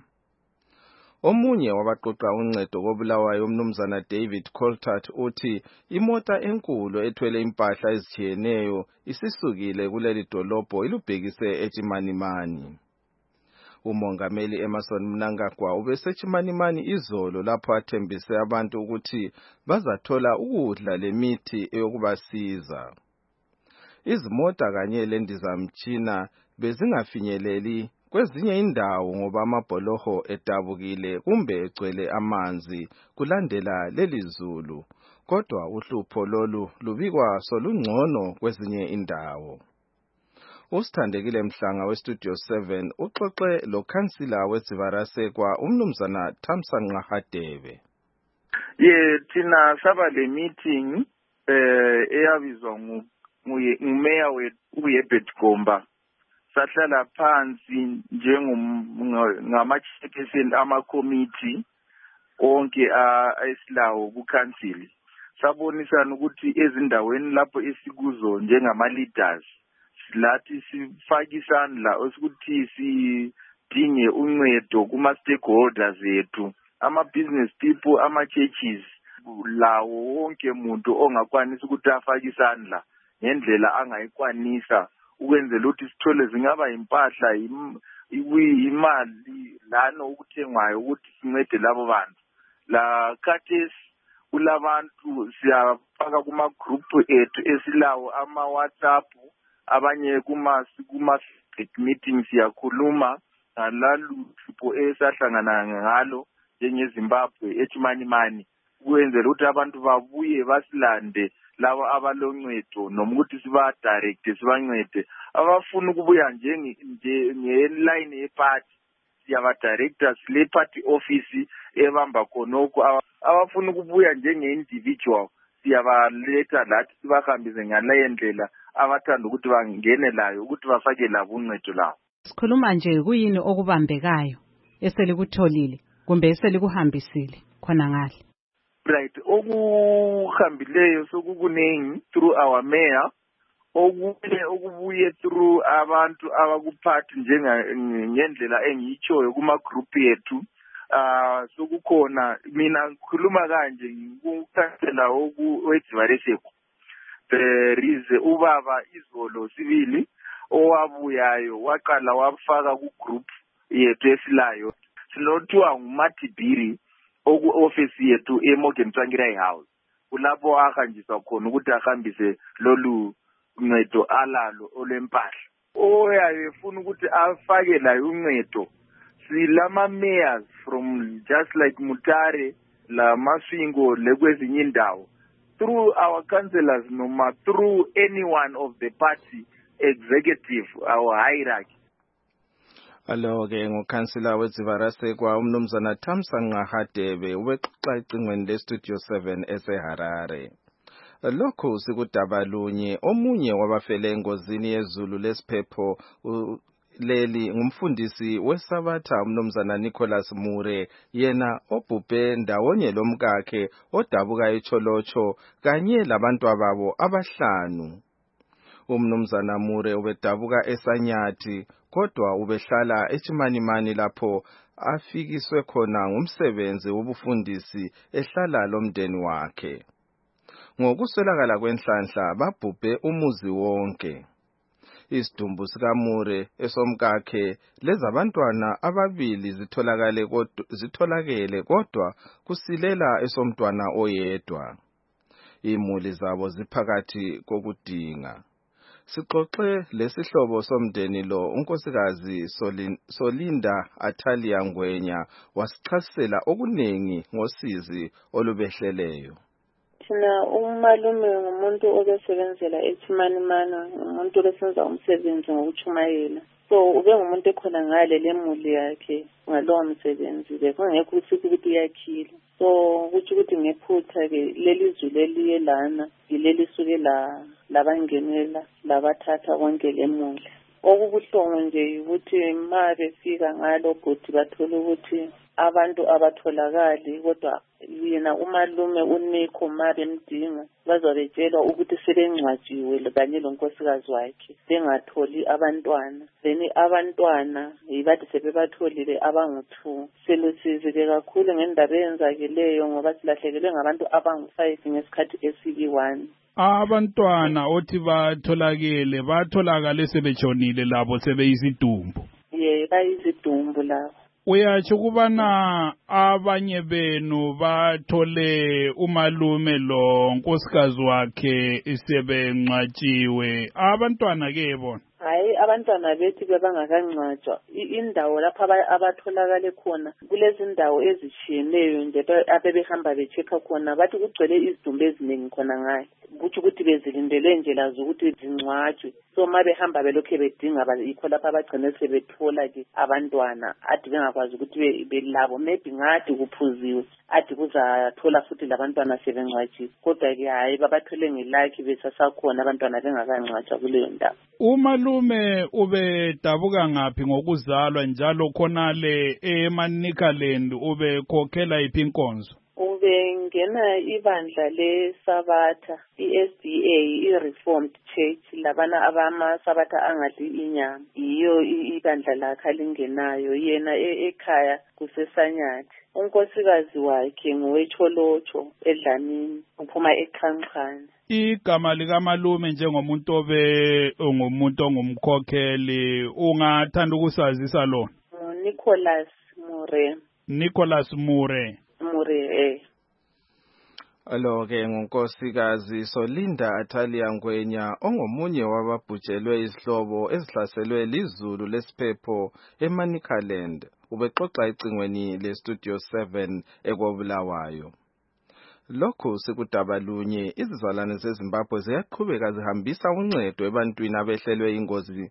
Omunye wabaqoqa uncedo kobulawayo umnumzana David Coltart uthi imota enkulu ethwele impahla ezitshiyeneyo isisukile kuleli dolobho ilubhekise eChimanimani. Umongameli Emmerson Mnangagwa ubeseChimanimani izolo lapho athembise abantu ukuthi bazathola ukudla lemithi eyokubasiza. Izimota kanye lendizamtshina bezingafinyeleli kwezinye indawo ngoba amabholoho edabukile kumbe egcwele amanzi kulandela leli zulu, kodwa uhlupho lolu lubikwa solungcono kwezinye indawo. Usithandekile Mhlanga weStudio seven uxoxe lokhansila weZivarasekwa umnumzana Thamsanqa Hadebe. Ye thina saba le meeting eh eyabizwa ngumeya weHerbert Gomba. Sahlala phansi njengamachairperson ama-committee onke esilawo kuCouncil. Sabonisana ukuthi ezindaweni lapho esikuzo njengama-leaders silathi sifake isandla ukuthi sidinge uncedo kuma-stakeholders ethu, ama-business people, ama-churches, lawo wonke muntu ongakwanisa ukuthi afake isandla ngendlela angayikwanisa ukwenzela ukuthi sithole zingaba impahla imali lana ukuthengwayo ukuthi sincede labo bantu. La khathesi kulabantu siyafaka kuma group ethu esilawo ama WhatsApp, abanye kuma kuma meetings siyakhuluma ngalalutho esahlangana ngalo njengeZimbabwe eTshimani mani, ukwenzela ukuthi abantu babuye basilande labo abaloncedo noma ukuthi siba direct sibancede. Abafuna ukubuya njenge ngeline yeparty siyaba directors le party office ebamba khonoko. Abafuna ukubuya njenge individual siyabaletha lathi sibahambise ngaleyo ndlela abathanda ukuthi bangene layo ukuthi bafake labo uncedo lawo. Sikhuluma nje kuyini okubambekayo eselikutholile kumbe eselikuhambisile khona ngale. Right, okuhambileyo sokukunengi through our mayor, okubuye okubuye through abantu abakuphathi njenga ngendlela engiyitshoyo kuma group yethu. Ah uh, sokukhona mina ngikhuluma kanje ngikukansela okwedivariseku. There is ubaba izolo sibili owabuyayo waqala wafaka ku group yethu esilayo silothiwa nguMatibiri oku office yethu eMorgan Tsvangirai House. Kulapho ahanjiswa khona ukuthi ahambise lolu ncedo alalo olempahla. Oyayo efuna ukuthi afake la uncedo silama mayors from just like Mutare, la Masvingo, lekwezinye indawo, through our councillors noma through any one of the party executive, our hierarchy. Alo ke ngukhansila weZivarasekwa umnumzana Thamsanqa Hadebe ubexoxa ecingweni leStudio seven eseHarare. Lokho sikudabalunye omunye wabafele engozini yezulu lesiphepho leli ngumfundisi weSabatha umnumzana Nicholas Mure, yena obhubhe ndawonye lomkakhe odabuka eCholocho kanye labantu ababo abahlanu. Umnumzana Mure ubedabuka eSanyathi kodwa ubehlala eTshimanimani lapho afikiswe khona ngumsebenzi wobufundisi ehlala lomndeni wakhe. Ngokuswelakala kwenhlanhla babhubhe umuzi wonke. Isidumbu sikaMure esomkakhe lezabantwana ababili zitholakale kodwa zitholakele kodwa kusilela esomntwana oyedwa. Imuli zabo ziphakathi kokudinga. Sixoxe lesihlobo somndeni lo unkosikazi Solinda Athalia Ngwenya wasichasisela okunengi ngosizi olubehleleyo. Thina umalume ngumuntu obesebenzela eTshimanimani, umuntu obesenza umsebenzi ngokuchumayela. So ube ngumuntu ekhona ngale lemuli yakhe ngalowo msebenzi bekungekho ukuthi uyakhila. So kuthi ukuthi ngephutha ke leli zwi leliye lana yileli suke la labangenela labathatha konke lemuli. Okubuhlungu nje ukuthi ma befika ngalo bhuti bathola ukuthi abantu abatholakali kodwa yena umalume uNikho ma bemdinga bazobetshelwa ukuthi sebengcwatshiwe kanye lonkosikazi wakhe bengatholi abantwana. Then abantwana yibathi sebebatholile abangu-two. Selusizile kakhulu ngendaba eyenzakeleyo ngoba silahlekelwe ngabantu abangu-five ngesikhathi esiyi-one. Abantwana othi batholakele batholakale sebetshonile labo sebeyizidumbu. Ye bayizidumbu labo. Uyatsho kubana abanye benu bathole umalume lo nkosikazi wakhe isebengcwatshiwe. Abantwana ke bona hayi abantwana bethi bebangakangcwatshwa indawo lapha abatholakale khona kulezi ndawo ezitshiyeneyo nje abebehamba bechecka khona bathi kugcwele izidumbu eziningi khona ngayo kuthi ukuthi bezilindele nje lazo ukuthi zingcwatshwe. So ma behamba belokhe bedinga yikho lapha abagcine sebethola ke abantwana adi bengakwazi ukuthi belabo maybe ngathi kuphuziwe adi kuzathola futhi labantwana sebengcwatshiwe kodwa ke hayi babathole ngelakhi besasakhona abantwana bengakangcwatshwa kuleyo ndawo. Umalume ubedabuka ngaphi ngokuzalwa njalo khonale eManikaland ubekhokhela iphi inkonzo? Ubengena ibandla leSabatha, i-S D A, i-Reformed Church, labana abama-Sabatha angadli inyama. Iyo ibandla lakhe alingenayo, yena ekhaya kuseSanyathi. Unkosikazi wakhe ngowecholocho eDlamini, uphuma eXhanxhane. igama likamalume njengomuntu obe ungumuntu ongumkhokheli ungathanda ukusazisa lona? Nicholas Mure. Nicholas Mure. Mure eh. Alo ke ngunkosikazi Solinda Athalia Ngwenya ongomunye wababhujelwe izihlobo ezihlaselwe lizulu lesiphepho eManicaland ubexoxa icingweni leStudio seven ekobulawayo. Lokho sikudaba lunye izizalwane zeZimbabwe ziyaqhubeka zihambisa uncedo ebantwini abehlelwe ingozi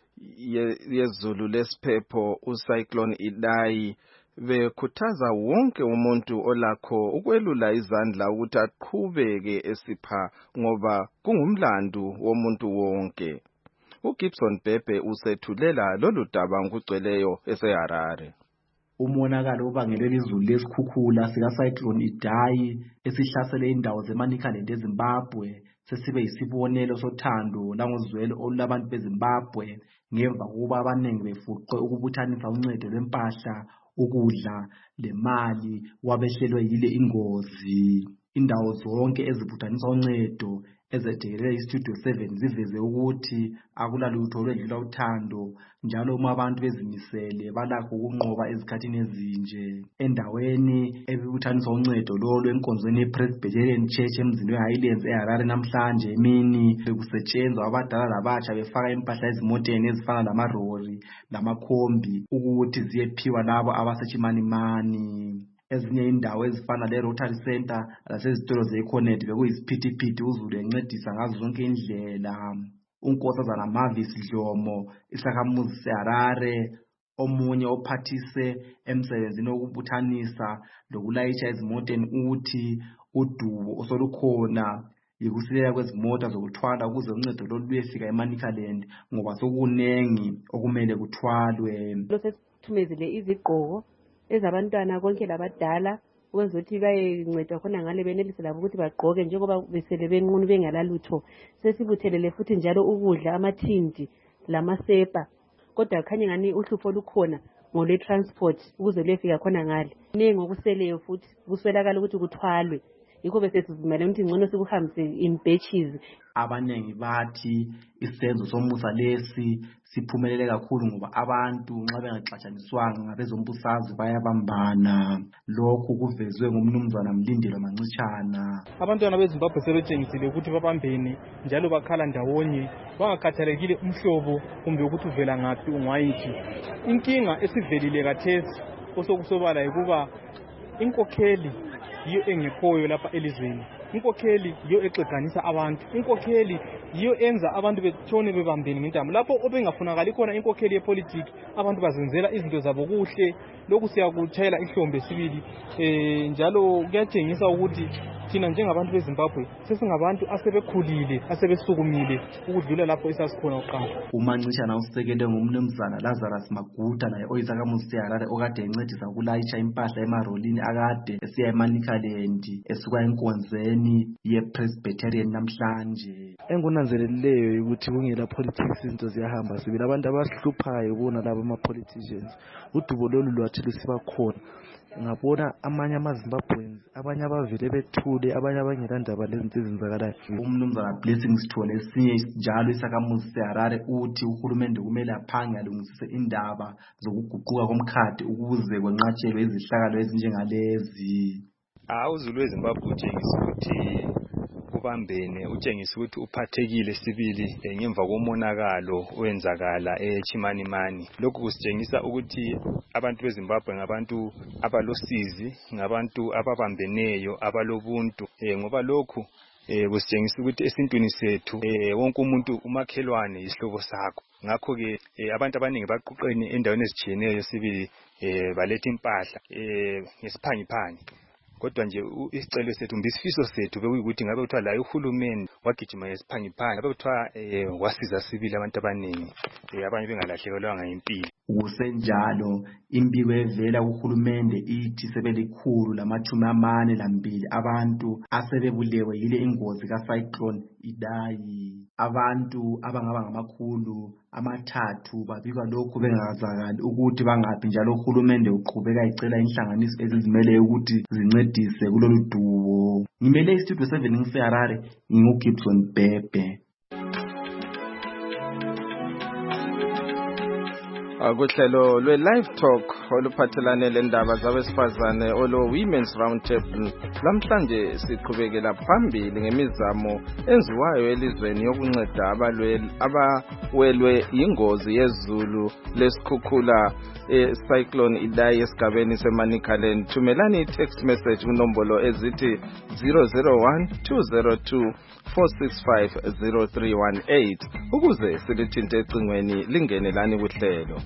yezulu lesiphepho uCyclone Idai bekhuthaza wonke umuntu olakho ukwelula izandla ukuthi aqhubeke esipha ngoba kungumlando womuntu wonke. uGibson Bhebhe usethulela lolu daba ngugcweleyo eseHarare. Umonakalo obangelwe izulu lesikhukhula sikaCyclone Idai esihlasele indawo zeManicaland eZimbabwe sesibe yisibonelo sothando langozwelo olulabantu beZimbabwe ngemva kokuba abaningi befuqwe ukubuthanisa uncedo lwempahla ukudla lemali wabehlelwe yile ingozi. Indawo zonke ezibuthanisa uncedo ezethekelele iStudio seven ziveze ukuthi akulalutho olwedlula uthando njalo uma abantu bezimisele balakho ukunqoba ezikhathini ezinje. Endaweni ebibuthanisa uncedo lolo enkonzweni yePresbyterian Church emzini weHighlands eHarare namhlanje emini bekusetshenzwa abadala labatsha befaka impahla ezimoteni ezifana lamarori lamakhombi ukuthi ziyephiwa labo abasechimanimani. Ezinye indawo ezifana leRotary Center lasezitolo zeConnect bekuyisiphithiphithi uzulu encedisa ngazo zonke indlela. Unkosazana Mavis Dlomo isakhamuzi seHarare omunye ophathise emsebenzini wokubuthanisa lokulayisha ezimoteni uthi udubo osolukhona yikusilela kwezimota zokuthwala ukuze uncedo lolu luyefika eManicaland ngoba sokunengi okumele kuthwalwe. Sesithumezile izigqoko ezabantwana konke labadala ukwenza ukuthi bayencedwa khona ngale benelise labo ukuthi bagqoke njengoba besele benqunu bengalalutho. Sesibuthelele futhi njalo ukudla amathindi lamasepa kodwa khanye ngani uhlupho lukhona ngole transport ukuze lefika khona ngale nengi okuseleyo futhi kuswelakala ukuthi kuthwalwe. Yikho bese sizimele ukuthi ngcono sikuhambise in batches. Abanengi bathi isenzo somusa lesi siphumelele kakhulu ngoba abantu nxa bengaxatshaniswanga ngabezombusazwe bayabambana. Lokhu kuvezwe ngumnumzana Mlindelo Mancitshana. Abantwana beZimbabwe sebetshengisile ukuthi babambene njalo bakhala ndawonye bangakhathalekile umhlobo kumbe ukuthi uvela ngaphi ungwayithi. Inkinga esivelile kathesi osokusobala yikuba inkokheli yiyo engekhoyo lapha elizweni. Inkokheli yiyo exeganisa abantu. Inkokheli yiyo enza abantu betshone bebambene ngentamo. Lapho obengafunakali khona inkokheli yepolitiki abantu bazenzela izinto zabo kuhle. Lokhu siyakutshayela ihlombe sibili eh njalo kuyatshengisa ukuthi thina njengabantu beZimbabwe sesingabantu asebekhulile asebesukumile ukudlula lapho esasikhona uqala. uMancitshana usekele ngumnumzana Lazarus Maguta naye oyisakamuzi seHarare okade encedisa ukulayisha impahla emarolini akade esiya eManicaland esuka enkonzweni yePresbyterian namhlanje. Engunanzelelileyo ukuthi kungela politics izinto ziyahamba sibili abantu abasihluphayo bona laba ama politicians udubo lolu lwathi lusiba khona. Ngabona amanye amaZimbabweans abanye abavele bethule abanye abangelandaba lezinto ezenzakalayo. Umnumzana Blessings Sithole esinye njalo isakamuzi seHarare uthi uhulumende kumele aphange alungisise indaba zokuguquka komkhadi ukuze kwenqatshelwe izihlakalo ezinjengalezi. Awuzulu weZimbabwe utshengisa ukuthi ubambene, utshengisa ukuthi uphathekile sibili ngemva komonakalo owenzakala eChimanimani. Lokhu kusitshengisa ukuthi abantu beZimbabwe ngabantu abalosizi, ngabantu ababambeneyo, abalobuntu. Ngoba lokhu kusitshengisa ukuthi esintwini sethu wonke umuntu umakhelwane isihlobo sakho. Ngakho ke abantu abaningi baquqene endaweni ezitshiyeneyo sibili baletha impahla ngesiphangiphangi. Kodwa nje isicelo sethu mbisifiso sethu bekuyikuthi ngabe kuthiwa la uhulumeni wagijima ngesiphangiphangi ngabe kuthiwa wasiza sibili abantu abaningi abanye bengalahlekelwanga impilo. Kusenjalo imbiko evela kuhulumende ithi sebelikhulu lamathumi amane lambili abantu asebebulewe yile ingozi kaCyclone Idai. Abantu abangaba ngamakhulu amathathu babikwa lokhu bengazakali ukuthi bangaphi njalo uhulumende uqhubeka icela inhlanganiso ezizimele ukuthi zincedise kulolu dubo. Show. Ngimele istudio seven ngiseHarare, nginguGibson Bebe. Akuhlelo lwe live talk oluphathelane lendaba zabesifazane olo Women's Roundtable lamhlanje siqhubekela phambili ngemizamo enziwayo elizweni yokunceda abalweli abawelwe ingozi yezulu lesikhukhula e-cyclone Idai esigabeni seManicaland. Thumelani text message kunombolo ezithi zero zero one two zero two four six five zero three one eight ukuze silithinte ecingweni lingenelani kuhlelo.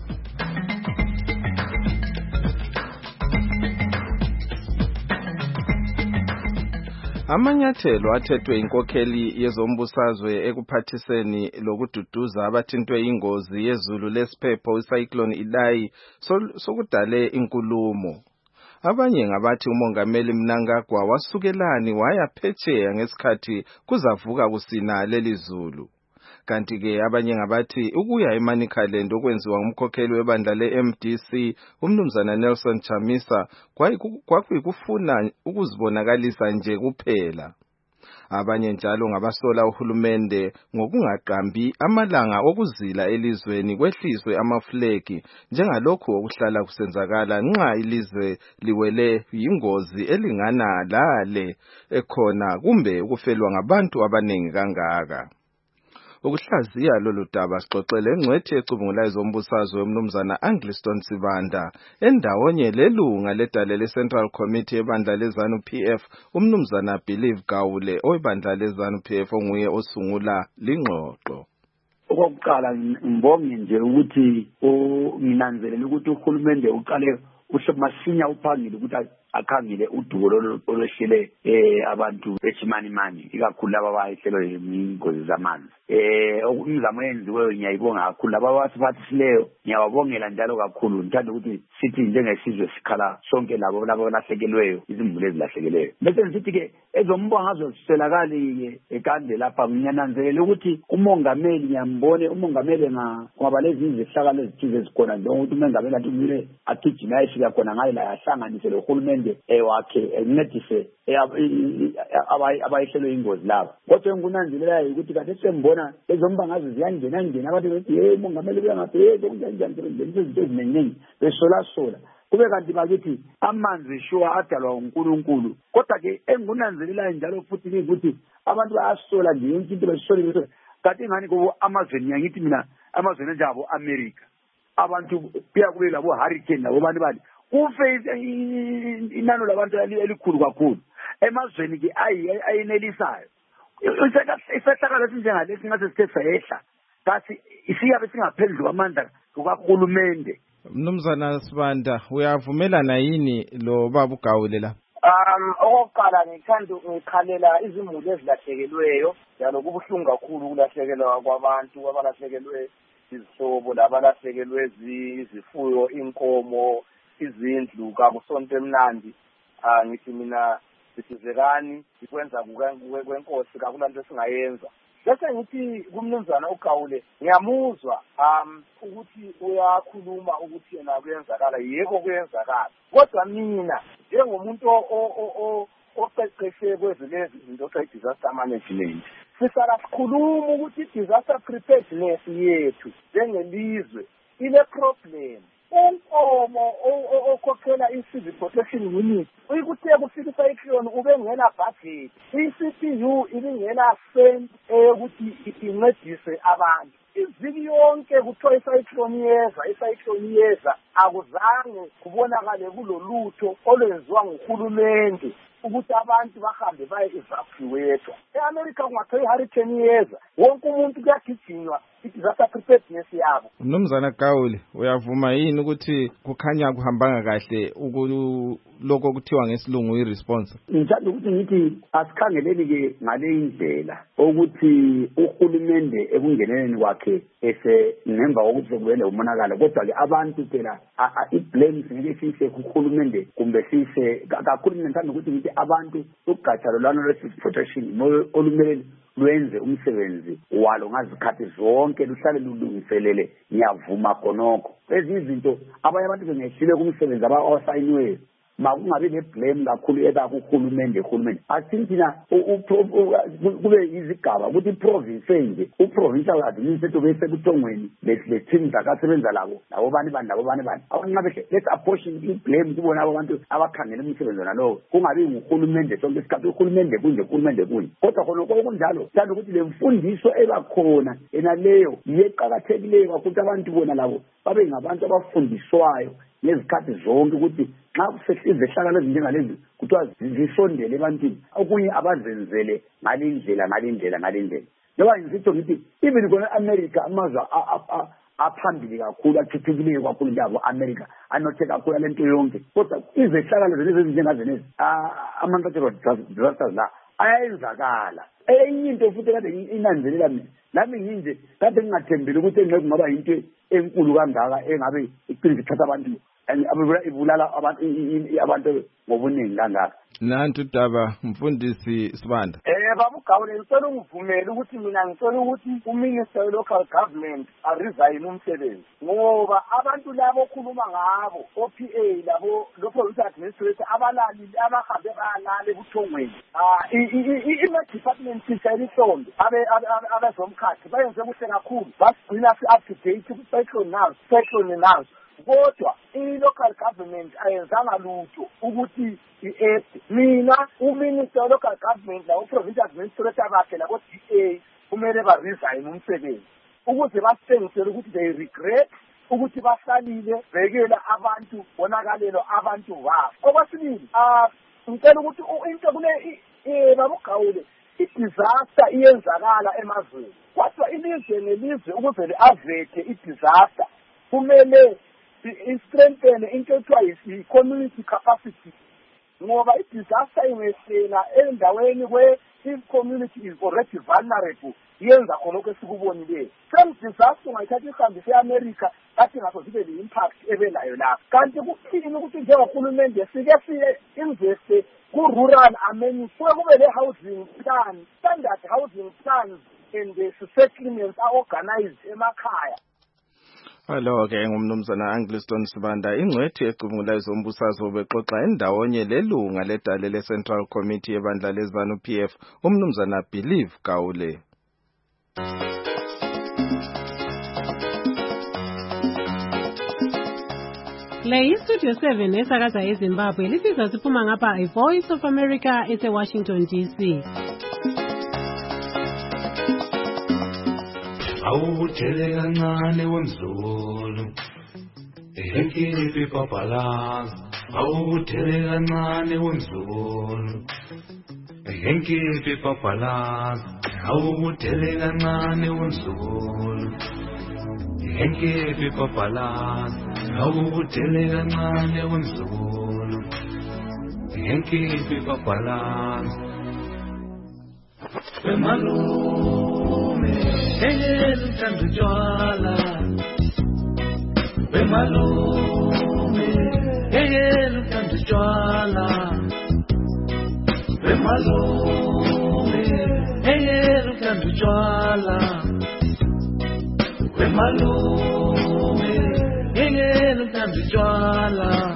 Amanyathelo athethwe inkokheli yezombusazwe ekuphathiseni lokududuza abathintwe ingozi yezulu lesiphepho icyclone Idai sokudale inkulumo. Abanye ngabathi umongameli Mnangagwa wasukelani waya phetsheya ngesikhathi kuzavuka kusina leli zulu. Kanti ke abanye ngabathi ukuya eManicaland okwenziwa umkhokheli webandla le-M D C umnumzana Nelson Chamisa kwakuyikufuna ukuzibonakalisa nje kuphela. Abanye njalo ngabasola uhulumende ngokungaqambi amalanga okuzila elizweni kwehliswe amaflegi njengalokho okuhlala kusenzakala nxa ilizwe liwele ingozi elingana lale ekhona kumbe ukufelwa ngabantu abaningi kangaka. Ukuhlaziya lolu daba sixoxele engcwethi ecubungula izombusazwe umnumzana Angliston Sibanda endawonye lelunga ledale le-Central Committee ebandla le-ZANU P F umnumzana Believe Gawule oyibandla le-ZANU P F onguye osungula lingxoxo. Okokuqala ngibonge nje ukuthi nginanzelela ukuthi uhulumende uqale usemasinya uphangile ukuthi akhangile udubo olwehlele eh abantu eChimanimani ikakhulu laba abayehlelwe yingozi zamanzi. Eh umzamo yenziwe ngiyayibonga kakhulu laba abasiphathisileyo ngiyababongela njalo kakhulu. Ngithanda ukuthi sithi njengesizwe sikhala sonke labo labo balahlekelweyo izimbulo ezilahlekelweyo. Bese ngithi ke ezombongazo siselakali ekande lapha ngiyananzelela ukuthi umongameli ngiyambone umongameli ngoba lezi izihlakalo ezithize ezikhona njengokuthi umongameli athi kumele agijime ayefika khona ngayo la yahlanganise lo hulumende ewakhe encedise abayehlelwe ingozi labo. Kodwa engunanzelelayo ukuthi kade sembona ezombongazo ziyangena ngena abantu bethi hey mongameli uyangabheka kunjani izinto eziningi besola sola kube kanti bakithi amanzi shuwa adalwa uNkulunkulu. Kodwa ke engunanzelelayo njalo futhi ukuthi abantu bayasola nje into besola kanti ngani kubo amazweni yangithi mina amazweni njabo America abantu kuya kube labo hurricane labo bantu bani ufe inano labantu elikhulu kakhulu emazweni ke ayinelisayo. Isehlakalo esinjengalesi ngase sithe sayehla kasi isiyabe singaphezulu amandla kuhulumende. Mnumzana Sibanda uyavumelana yini lo baba uGawule la? Um okokuqala ngithanda ngikhalela izimuli ezilahlekelweyo njalo kubuhlungu kakhulu ukulahlekelwa kwabantu abalahlekelwe izihlobo labalahlekelwe izifuyo inkomo izindlu kakusonto emnandi. Ah ngithi mina sisizekani ikwenza kwenkosi kakulanto esingayenza. Bese ngithi kumnumzana uGawule ngiyamuzwa um ukuthi uyakhuluma ukuthi yena kuyenzakala yebo kuyenzakala. Kodwa mina njengomuntu oqeqeshe kwezilezi izinto ze-disaster management sisala sikhuluma ukuthi disaster preparedness yethu njengelizwe ile problem. Unkomo okhokhela i-civil protection unit uyikuthe kufika icyclone ube ngena budget i-C P U ibingena cent ukuthi incedise abantu iziki yonke kuthiwa icyclone yeza icyclone yeza akuzange kubonakale kulolutho olwenziwa nguhulumende ukuthi abantu bahambe baye evacuate. E-America kungathiwa i-hurricane yeza wonke umuntu kuyagijinywa i-disaster preparedness yabo. Mnumzana Gawule uyavuma yini ukuthi kukhanya kuhambanga kahle ukuloko kuthiwa ngesilungu i-response? Ngithanda ukuthi ngithi asikhangeleni ke ngale indlela ukuthi uhulumende ekungeneleni kwakhe ese ngemva kokuthi sekubele umonakala kodwa ke abantu phela i-blame ngeke sise kuhulumende kumbe sise kakhulu. Ngithanda ukuthi ngithi abantu ugatsha lolwana lwe-civil protection olumele lwenze umsebenzi walo ngazikhathi zonke luhlale lulungiselele. Ngiyavuma khonokho ezinye izinto abanye abantu bengehlile kumsebenzi abawasayiniwe makungabe ne-blame kakhulu eba kuhulumende uhulumende athi thina kube izigaba ukuthi iprovince enje uprovincial administrator bese buthongweni le-team zakasebenza labo labo bani bani labo bani bani abanqabe let's apportion i-blame kubona abo bantu abakhangela umsebenzi nalowo kungabi nguhulumende sonke isikhathi uhulumende kunje uhulumende kunje kodwa khona okunjalo thanda ukuthi le mfundiso ebakhona enaleyo yeqakathekileyo ukuthi abantu bona labo babe ngabantu abafundiswayo ngezikhathi zonke ukuthi nxa kusehlakalo ezinjengalezi kuthiwa zisondele ebantwini okunye abazenzele ngalindlela ngalindlela ngalindlela ngoba ngisitsho ngithi even kona America amazwe aphambili kakhulu athuthukileyo kakhulu njalo America anothe kakhulu lento yonke kodwa izehlakalo lezi ezinjengazenezi ama-natural disasters la ayenzakala enye into futhi kade inanzelela mina nami nginje kade ngingathembeli ukuthi engeke kungaba yinto enkulu kangaka engabe iqiniso ithatha abantu ibulala abantu abantu ngobuningi kangaka. Nantu Daba Mfundisi Sibanda. Eh baba uGawule ngicela ungivumele ukuthi mina ngicela ukuthi uMinister local government aresign umsebenzi ngoba abantu labo okhuluma ngabo O P A labo lo provincial administrator abalali abahambe balala ebuthongweni ah i department sisayisonto abe abazomkhathi bayenze kuhle kakhulu basigcina si up to date ku cyclone now cyclone now kodwa i-local government ayenzanga lutho ukuthi i-aid mina uminister local government la uprovincial administrator bakhe labo D A kumele ba-resign umsebenzi ukuze basitshengisele ukuthi they regret ukuthi basalile bekela abantu bonakalelo abantu babo. Okwesibili ah ngicela ukuthi into kule baba uGawule i-disaster iyenzakala emazweni kodwa ilizwe nelizwe ukuze li-avete i-disaster kumele i-strengthen into ekuthiwa yi-community capacity ngoba i-disaster ingehlela endaweni where i-community is already vulnerable yenza khona lokho esikubonileyo. Same disaster ungayithatha ihambise e-America kathi ngaso zibe le-impact ebelayo lapho kanti kuthini ukuthi njengorhulumende sike siye investe ku-rural amenities kuye kube le-housing plan standard housing plans and the settlements are-organized emakhaya. Hello ke ngumnumzana Angliston Sibanda ingcwethi ecubungula izombusazwe bexoxa endawonye lelunga ledale le Central Committee ebandla lezibanu P F umnumzana Believe Gawule. Le Studio seven esakaza eZimbabwe lisizwa siphuma ngapha i Voice of America ese Washington D C. Awuthele kancane wemzulu ehekile papalaza awuthele kancane wemzulu ehekile papalaza awuthele kancane wemzulu ehekile papalaza awuthele kancane wemzulu ehekile papalaza Bemalume Engel canto joala Bemalume Engel canto joala Bemalume Engel canto joala Bemalume Engel canto joala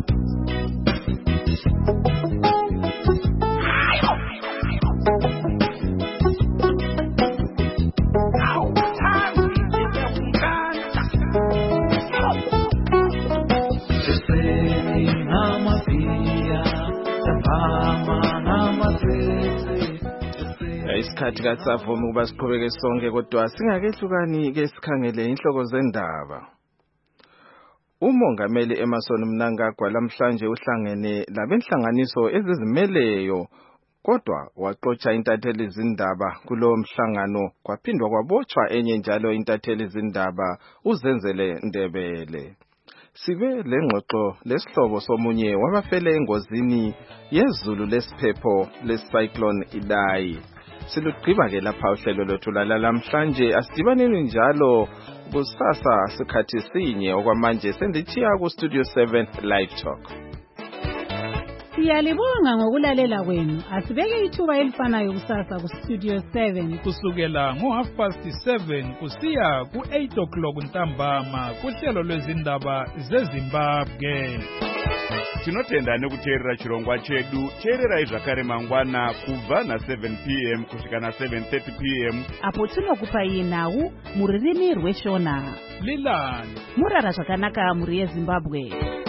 Isikhathi kasavuma ukuba siqhubeke sonke kodwa singakehlukani ke sikhangele inhloko zendaba. Umongameli Emmerson Mnangagwa lamhlanje uhlangene labenhlanganiso ezizimeleyo kodwa waxoxa intatheli izindaba kulo mhlangano kwaphindwa kwabotshwa enye njalo intatheli izindaba uZenzele Ndebele. Sibe lengxoxo lesihlobo somunye wabafele engozini yezulu lesiphepho lecyclone Idai. Silugqiba ke lapha uhlelo lwethu lalamhlanje asidibaneni njalo kusasa sikhathi sinye okwamanje sendithiya ku Studio seven Live Talk. Siyalibonga ngokulalela kwenu. Asibeke ithuba elifanayo kusasa ku Studio seven kusukela ngo half past seven kusiya ku eight o'clock ntambama kuhlelo lwezindaba zeZimbabwe. tinotenda nekuteerera chirongwa chedu. Teererai zvakare mangwana kubva na7 p m kusvika na7 thirty p m apo tinokupai nhau mururimi rweshona. Lilani murara zvakanaka muri yeZimbabwe.